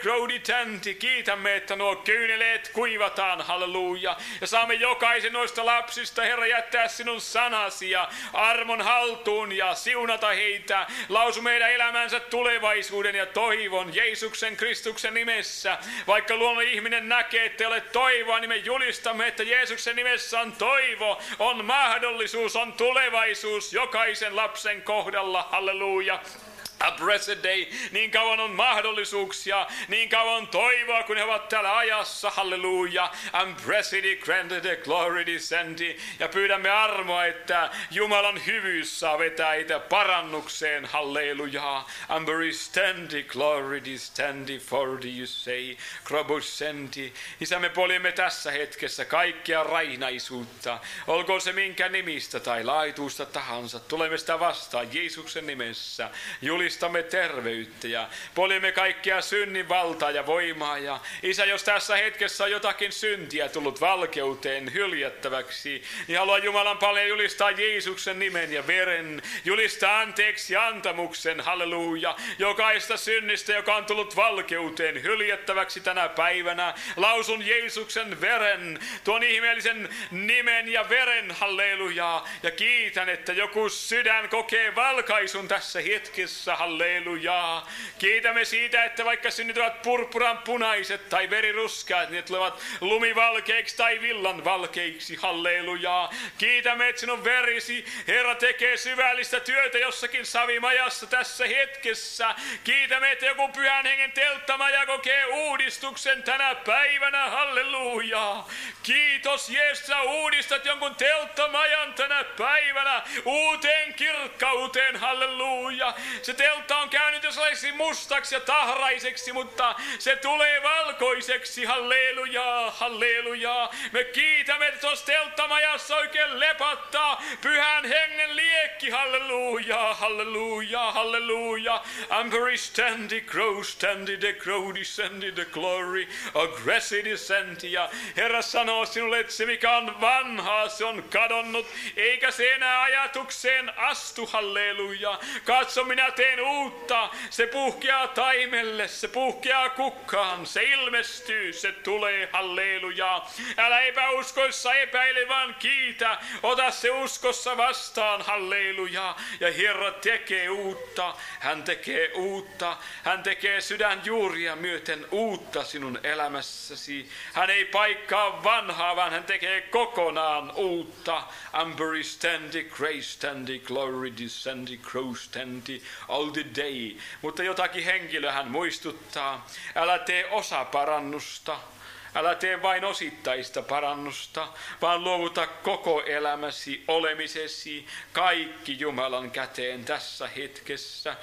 decroditenti. Kiitämme, että nuo kyyneleet kuivataan, halleluja. Ja saamme jokaisen noista lapsista, Herra, jättää sinun sanasi ja armon haltuun ja siunata heitä. Lausu meidän elämänsä tulevaisuuden ja toivon Jeesuksen Kristuksen nimessä. Vaikka luonnon ihminen näkee, että ei ole toivoa, niin me julistamme, että Jeesuksen nimessä on toivo, on mahdollisuus, on tulevaisuus jokaisen lapsen kohdalla. Halleluja. A blessed day. Niin kauan on mahdollisuuksia, niin kauan on toivoa, kun he ovat täällä ajassa. Halleluja. And blessed, granted, glory descendi. Ja pyydämme armoa, että Jumalan hyvyys saa vetää heitä parannukseen. Halleluja. And stendi, glory descendi, for you say, krobuscendi. Isä, me poljemme tässä hetkessä kaikkea rainaisuutta. Olkoon se minkä nimistä tai laituusta tahansa. Tulemme sitä vastaan Jeesuksen nimessä. Julistamme terveyttä ja poljemme kaikkia synnin valtaa ja voimaa. Ja Isä, jos tässä hetkessä on jotakin syntiä tullut valkeuteen hyljättäväksi, niin haluan Jumalan paljon julistaa Jeesuksen nimen ja veren, julistaa anteeksi antamuksen, halleluja, jokaista synnistä, joka on tullut valkeuteen hyljättäväksi tänä päivänä. Lausun Jeesuksen veren, tuon ihmeellisen nimen ja veren, halleluja, ja kiitän, että joku sydän kokee valkaisun tässä hetkessä. Halleluja. Kiitämme siitä, että vaikka synnit ovat purpuran punaiset tai veriruskaat, niin ne tulevat lumivalkeiksi tai villan valkeiksi. Halleluja. Kiitämme, että sinun verisi, Herra, tekee syvällistä työtä jossakin savimajassa tässä hetkessä. Kiitämme, että joku pyhän hengen telttamaja kokee uudistuksen tänä päivänä. Halleluja. Kiitos, Jeesus, sä uudistat jonkun telttamajan tänä päivänä uuteen kirkkauteen. Halleluja. Se teltta on käynyt jos olisi mustaksi ja tahraiseksi, mutta se tulee valkoiseksi. Halleluja, halleluja. Me kiitämme, että tuossa telttamajassa oikein lepattaa pyhän hengen liekki. Halleluja, halleluja, halleluja. Amperi standi, grow standi, de grow descendi, the glory, aggressive descendi. Ja Herra sanoo sinulle, että se mikä on vanhaa, se on kadonnut, eikä se enää ajatukseen astu. Halleluja. Katso, minä teen uutta. Se puhkeaa taimelle, se puhkeaa kukkaan, se ilmestyy, se tulee. Halleluja. Älä epäuskoissa epäile, vaan kiitä. Ota se uskossa vastaan. Halleluja. Ja Herra tekee uutta. Hän tekee uutta. Hän tekee sydänjuuria myöten uutta sinun elämässäsi. Hän ei paikkaa vanhaa, vaan hän tekee kokonaan uutta. Amberi standi, grace standi, glory descendi, crow standi, all the day. Mutta jotakin henkilöä hän muistuttaa. Älä tee osaparannusta. Älä tee vain osittaista parannusta, vaan luovuta koko elämäsi, olemisesi, kaikki Jumalan käteen tässä hetkessä.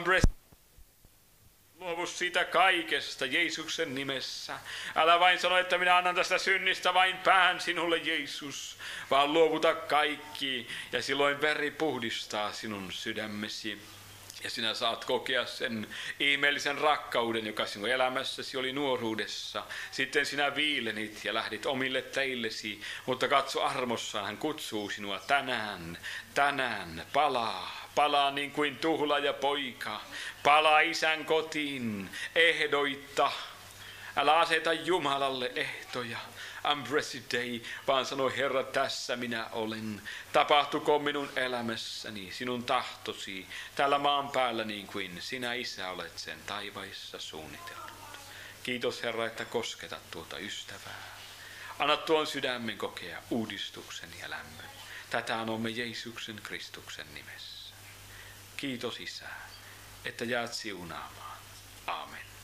Luovu siitä kaikesta Jeesuksen nimessä. Älä vain sano, että minä annan tästä synnistä vain pään sinulle, Jeesus, vaan luovuta kaikki ja silloin veri puhdistaa sinun sydämesi. Ja sinä saat kokea sen ihmeellisen rakkauden, joka sinun elämässäsi oli nuoruudessa. Sitten sinä viilenit ja lähdit omille teillesi, mutta katso armossaan, hän kutsuu sinua tänään, palaa niin kuin tuhlaaja poika. Palaa isän kotiin, ehdoitta. Älä aseta Jumalalle ehtoja. Blessed day, vaan sanoi Herra, tässä minä olen. Tapahtukoon minun elämässäni sinun tahtosi täällä maan päällä niin kuin sinä, Isä, olet sen taivaissa suunnitellut. Kiitos, Herra, että kosketat tuota ystävää. Anna tuon sydämen kokea uudistuksen ja lämmön. Tätä anomme Jeesuksen Kristuksen nimessä. Kiitos, Isä, että jäät siunaamaan. Aamen.